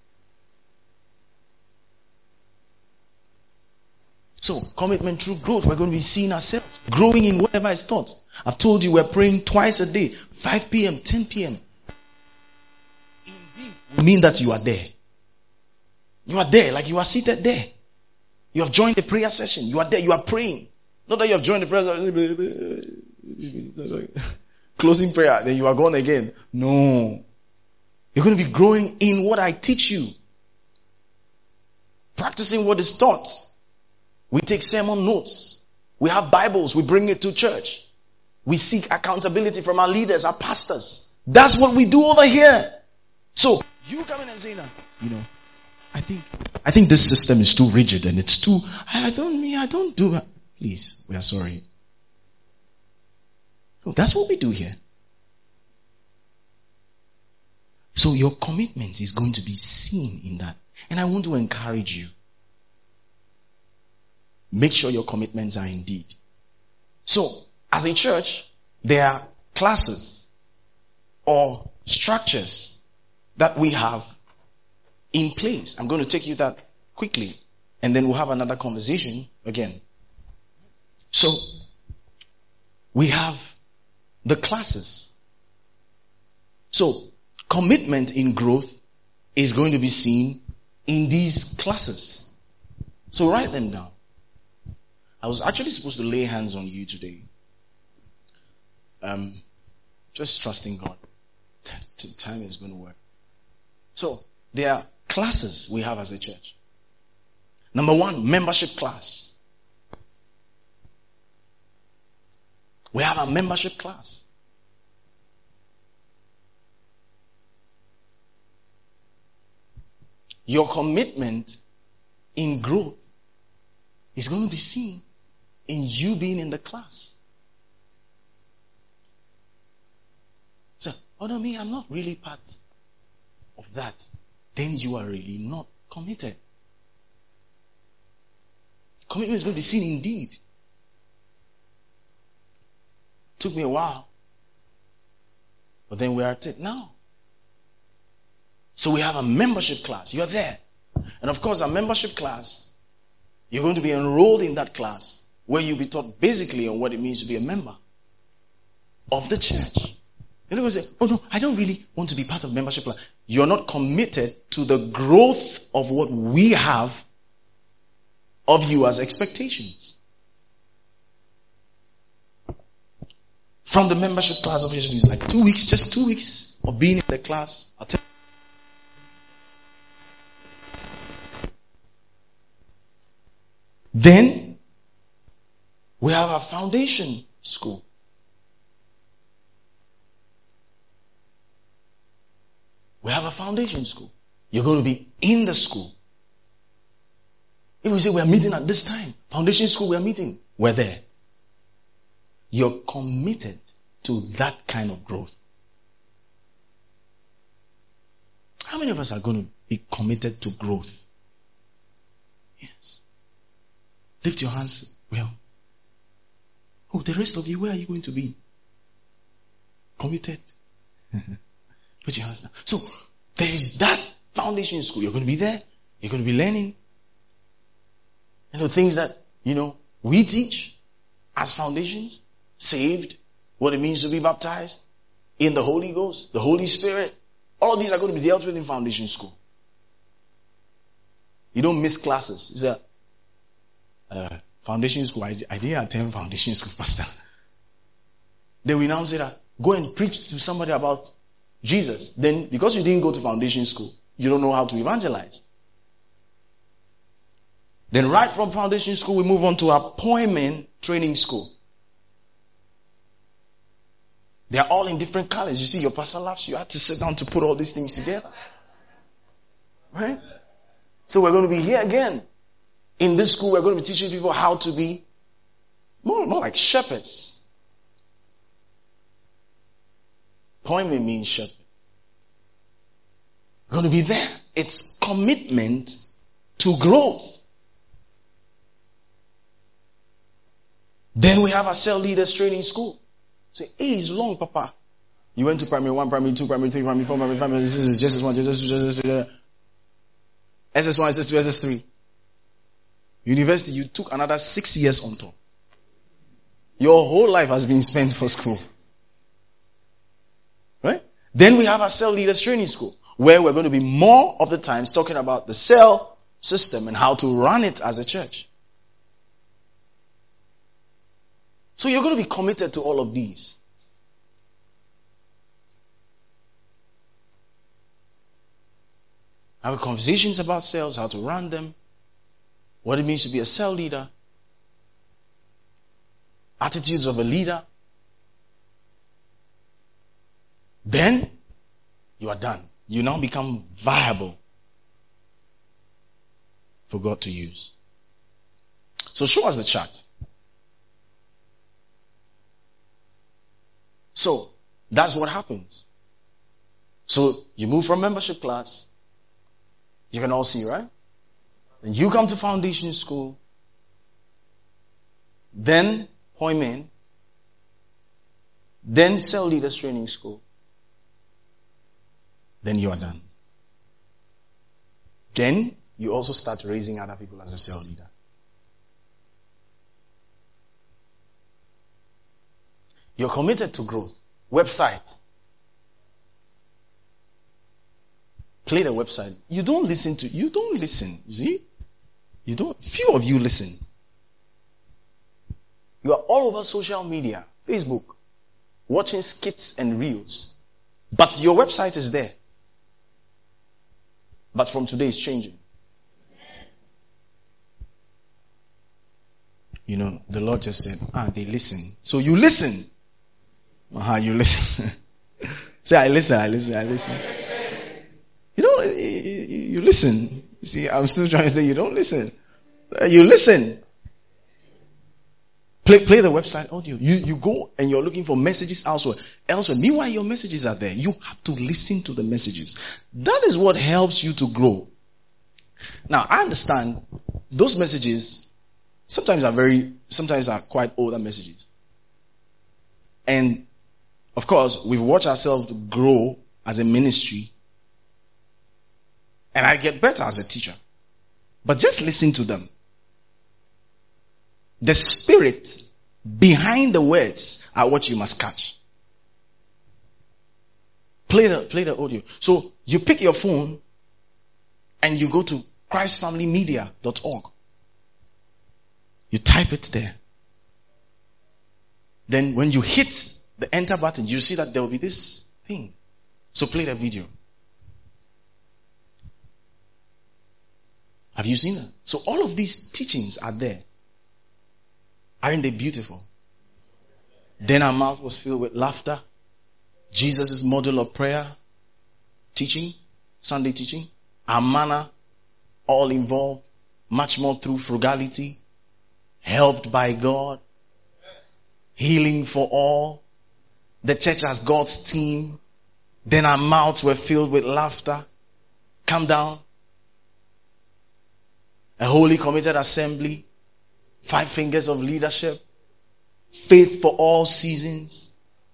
So, commitment through growth. We're going to be seeing ourselves growing in whatever is taught. I've told you we're praying twice a day, 5 p.m., 10 p.m. Indeed, it mean that you are there. You are there, like you are seated there. You have joined the prayer session. You are there, you are praying. Not that you have joined the prayer closing prayer, then you are gone again. No. You're going to be growing in what I teach you. Practicing what is taught. We take sermon notes. We have Bibles. We bring it to church. We seek accountability from our leaders, our pastors. That's what we do over here. So, you come in and say that, you know, I think this system is too rigid and it's too, I don't do that. Please, we are sorry. So that's what we do here. So your commitment is going to be seen in that. And I want to encourage you. Make sure your commitments are indeed. So, as a church, there are classes or structures that we have in place. I'm going to take you that quickly, and then we'll have another conversation again. So, we have the classes. So, commitment in growth is going to be seen in these classes. So, write them down. I was actually supposed to lay hands on you today. Just trusting God. Time is going to work. So, there are classes we have as a church. Number 1, membership class. We have a membership class. Your commitment in growth is going to be seen in you being in the class. So, no, me, I'm not really part of that. Then you are really not committed. Commitment is going to be seen indeed. Took me a while. But then we are at it now. So we have a membership class. You're there. And of course, a membership class, you're going to be enrolled in that class where you'll be taught basically on what it means to be a member of the church. You're going to say, oh no, I don't really want to be part of membership class. You're not committed to the growth of what we have of you as expectations. From the membership class, obviously, it's like 2 weeks, just 2 weeks of being in the class. I'll tell you. Then, we have a foundation school. We have a foundation school. You're going to be in the school. If we say we are meeting at this time, foundation school we are meeting, we're there. You're committed to that kind of growth. How many of us are going to be committed to growth? Yes. Lift your hands. Well, oh, the rest of you, where are you going to be? Committed. Put your hands down. So, there is that foundation school. You're going to be there. You're going to be learning. And the things that, we teach as foundations, saved, what it means to be baptized in the Holy Ghost, the Holy Spirit. All of these are going to be dealt with in foundation school. You don't miss classes. It's a foundation school. I didn't attend foundation school, Pastor. Then we now say that, go and preach to somebody about Jesus. Then, because you didn't go to foundation school, you don't know how to evangelize. Then right from foundation school, we move on to appointment training school. They are all in different colors. You see, your pastor laughs. You had to sit down to put all these things together. Right? So we're going to be here again. In this school, we're going to be teaching people how to be more like shepherds. Appointment means shepherd. We're going to be there. It's commitment to growth. Then we have a cell leaders training school. Say, hey, it's long, Papa. You went to primary 1, primary 2, primary 3, primary 4, primary 5, this is JSS1, JSS2, JSS3, SS1, SS2, SS3. University, you took another 6 years on top. Your whole life has been spent for school. Right? Then we have a cell leaders training school, where we're going to be more of the times talking about the cell system and how to run it as a church. So you're going to be committed to all of these. Have conversations about cells, how to run them, what it means to be a cell leader, attitudes of a leader. Then you are done. You now become viable for God to use. So show us the chart. So that's what happens. So you move from membership class. You can all see, right? Then you come to foundation school. Then appointment. Then cell leaders training school. Then you are done. Then you also start raising other people as a cell leader. You're committed to growth. Website. Play the website. You don't listen. You see? Few of you listen. You are all over social media, Facebook, watching skits and reels. But your website is there. But from today it's changing. You know, the Lord just said, they listen. So you listen. You listen. Say, I listen. You listen. You see, I'm still trying to say you don't listen. You listen. Play the website audio. You go and you're looking for messages elsewhere. Meanwhile, your messages are there. You have to listen to the messages. That is what helps you to grow. Now, I understand those messages sometimes are quite older messages. And of course, we've watched ourselves grow as a ministry. And I get better as a teacher. But just listen to them. The spirit behind the words are what you must catch. Play the audio. So you pick your phone and you go to christfamilymedia.org. You type it there. Then when you hit the enter button, you see that there will be this thing. So play the video. Have you seen it? So all of these teachings are there. Aren't they beautiful? Then our mouth was filled with laughter. Jesus' model of prayer, teaching, Sunday teaching. Our manner, all involved, much more through frugality, helped by God, healing for all. The church as God's team. Then our mouths were filled with laughter. Come down. A holy committed assembly. 5 fingers of leadership. Faith for all seasons.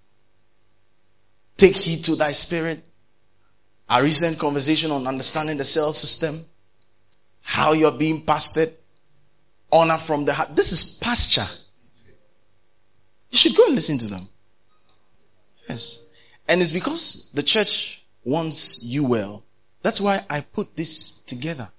Take heed to thy spirit. Our recent conversation on understanding the cell system. How you're being pastored. Honor from the heart. This is pasture. You should go and listen to them. Yes. And it's because the church wants you well. That's why I put this together.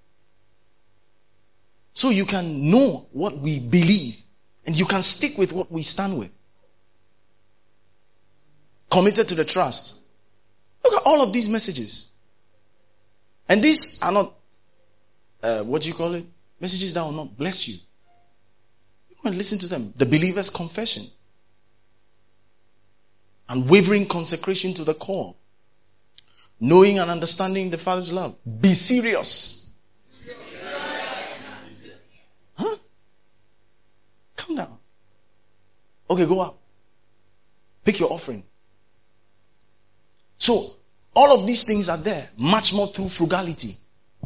So you can know what we believe. And you can stick with what we stand with. Committed to the trust. Look at all of these messages. And these are not, what do you call it? Messages that will not bless you. You go and listen to them. The believer's confession. Unwavering consecration to the core. Knowing and understanding the Father's love. Be serious. Huh? Come down. Okay, go up. Pick your offering. So, all of these things are there. Much more through frugality.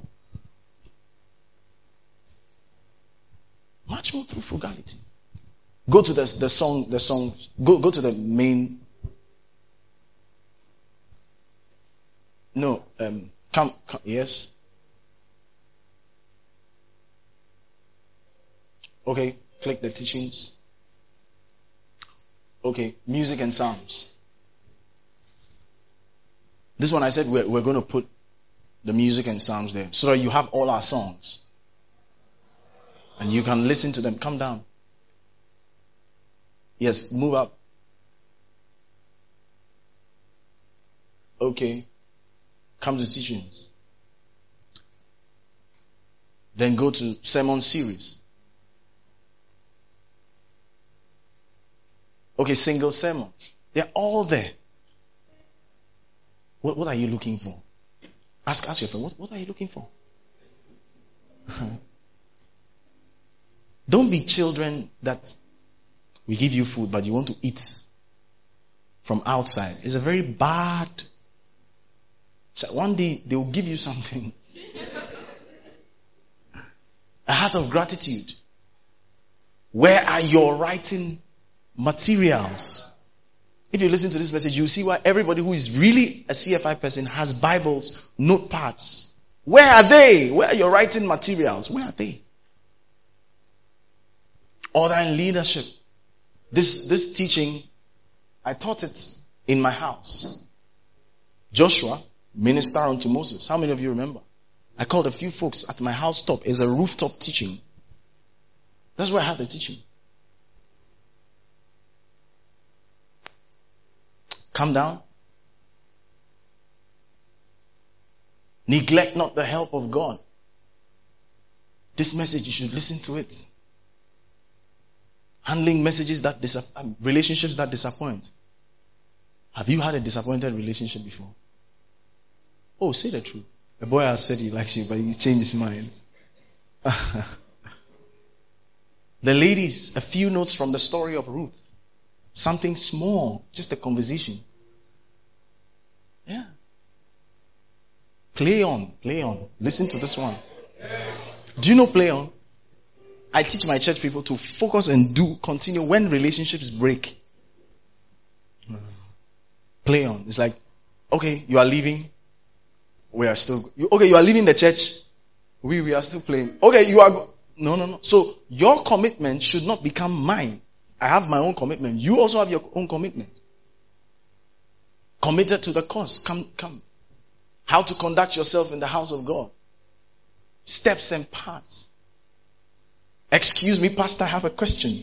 Much more through frugality. Go to the song. Go to the main. No, come, yes. Okay, click the teachings. Okay, music and psalms. This one I said we're going to put the music and psalms there so that you have all our songs. And you can listen to them. Come down. Yes, move up. Okay. Come to teachings. Then go to sermon series. Okay, single sermons. They're all there. What are you looking for? Ask your friend, what are you looking for? Don't be children that we give you food, but you want to eat from outside. It's a very bad. So one day they will give you something. A heart of gratitude. Where are your writing materials? If you listen to this message, you see why everybody who is really a CFI person has Bibles, notepads. Where are they? Where are your writing materials? Where are they? Order and leadership. This teaching, I taught it in my house. Joshua, minister unto Moses. How many of you remember? I called a few folks at my house top. It's a rooftop teaching. That's where I had the teaching. Come down. Neglect not the help of God. This message, you should listen to it. Handling messages that relationships that disappoint. Have you had a disappointed relationship before? Oh, say the truth. A boy has said he likes you, but he changed his mind. The ladies, a few notes from the story of Ruth. Something small, just a conversation. Yeah. Play on. Listen to this one. Do you know play on? I teach my church people to focus and continue when relationships break. Play on. It's like, okay, you are leaving. We are still, you are leaving the church. We are still playing. Okay, you are, no. So your commitment should not become mine. I have my own commitment. You also have your own commitment. Committed to the cause. Come. How to conduct yourself in the house of God. Steps and paths. Excuse me, Pastor, I have a question.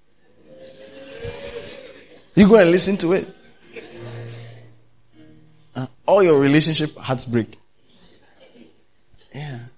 You go and listen to it. All your relationship hearts break. Yeah.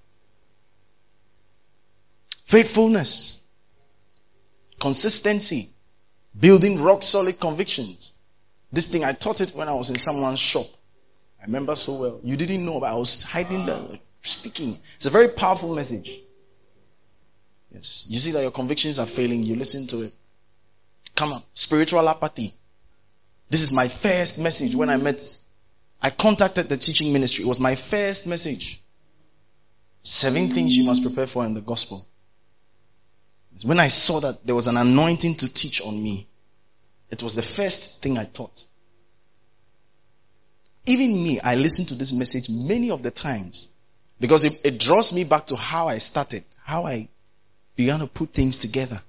Faithfulness. Consistency. Building rock solid convictions. This thing, I taught it when I was in someone's shop. I remember so well. You didn't know, but I was hiding there, speaking. It's a very powerful message. Yes. You see that your convictions are failing, you listen to it. Come on. Spiritual apathy. This is my first message when I contacted the teaching ministry. It was my first message. 7 things you must prepare for in the gospel. When I saw that there was an anointing to teach on me, it was the first thing I taught. Even me, I listen to this message many of the times because it draws me back to how I started, how I began to put things together.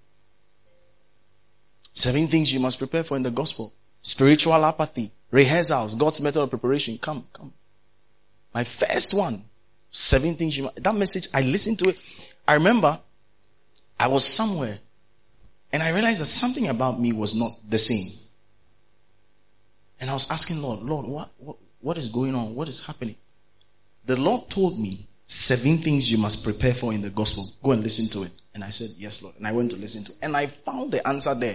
7 things you must prepare for in the gospel. Spiritual apathy, rehearsals, God's method of preparation. Come. My first one, 7 things that message, I listened to it. I remember I was somewhere and I realized that something about me was not the same. And I was asking Lord, what is going on? What is happening? The Lord told me, 7 things you must prepare for in the gospel. Go and listen to it. And I said, yes, Lord. And I went to listen to it. And I found the answer there.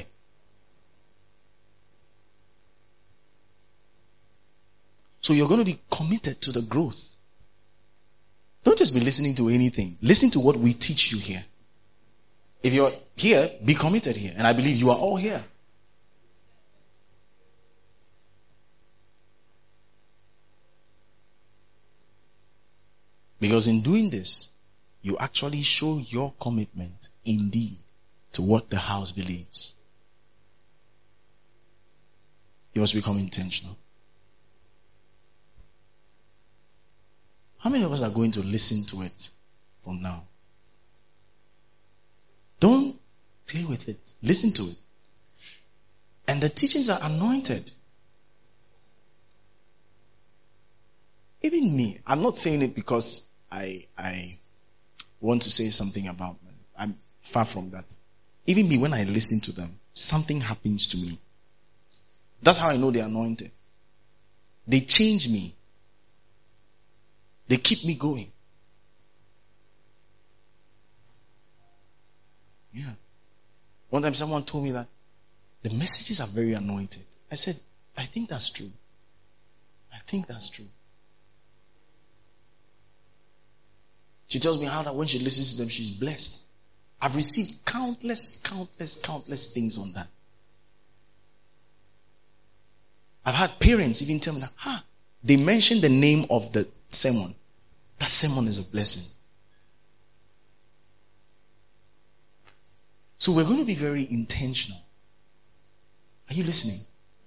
So you're going to be committed to the growth. Don't just be listening to anything. Listen to what we teach you here. If you're here, be committed here. And I believe you are all here. Because in doing this, you actually show your commitment indeed to what the house believes. You must become intentional. How many of us are going to listen to it from now? Don't play with it. Listen to it. And the teachings are anointed. Even me, I'm not saying it because I want to say something about them. I'm far from that. Even me, when I listen to them, something happens to me. That's how I know they're anointed. They change me. They keep me going. Yeah. One time someone told me that the messages are very anointed. I said, I think that's true. I think that's true. She tells me how that when she listens to them, she's blessed. I've received countless things on that. I've had parents even tell me that, they mention the name of the sermon. That sermon is a blessing. So we're going to be very intentional. Are you listening?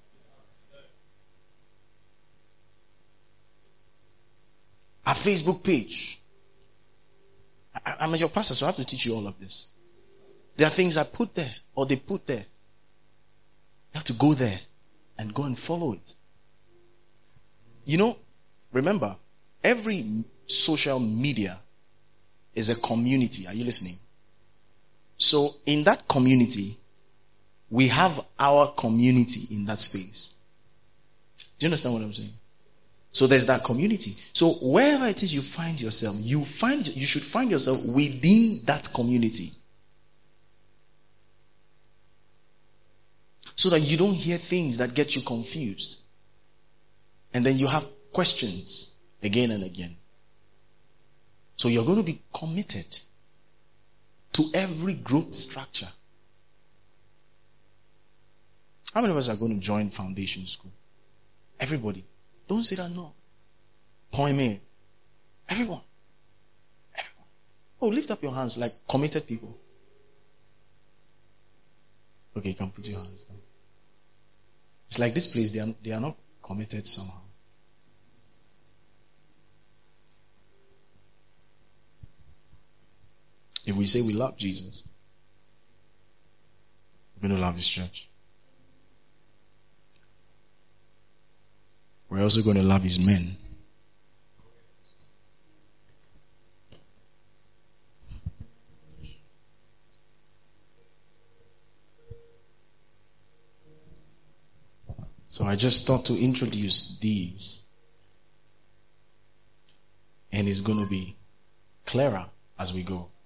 Our Facebook page. I'm your pastor, so I have to teach you all of this. There are things I put there, or they put there. You have to go there and go and follow it. You know, remember, every social media is a community. Are you listening? So in that community, we have our community in that space. Do you understand what I'm saying? So there's that community. So wherever it is you find yourself, you should find yourself within that community. So that you don't hear things that get you confused. And then you have questions again and again. So you're going to be committed to every growth structure. How many of us are going to join foundation school? Everybody. Don't say that no. Point me. Everyone. Everyone. Oh, lift up your hands like committed people. Okay, you can put your hands down. It's like this place, they are not committed somehow. If we say we love Jesus, we're going to love His church. We're also going to love His men. So I just thought to introduce these. And it's going to be clearer as we go.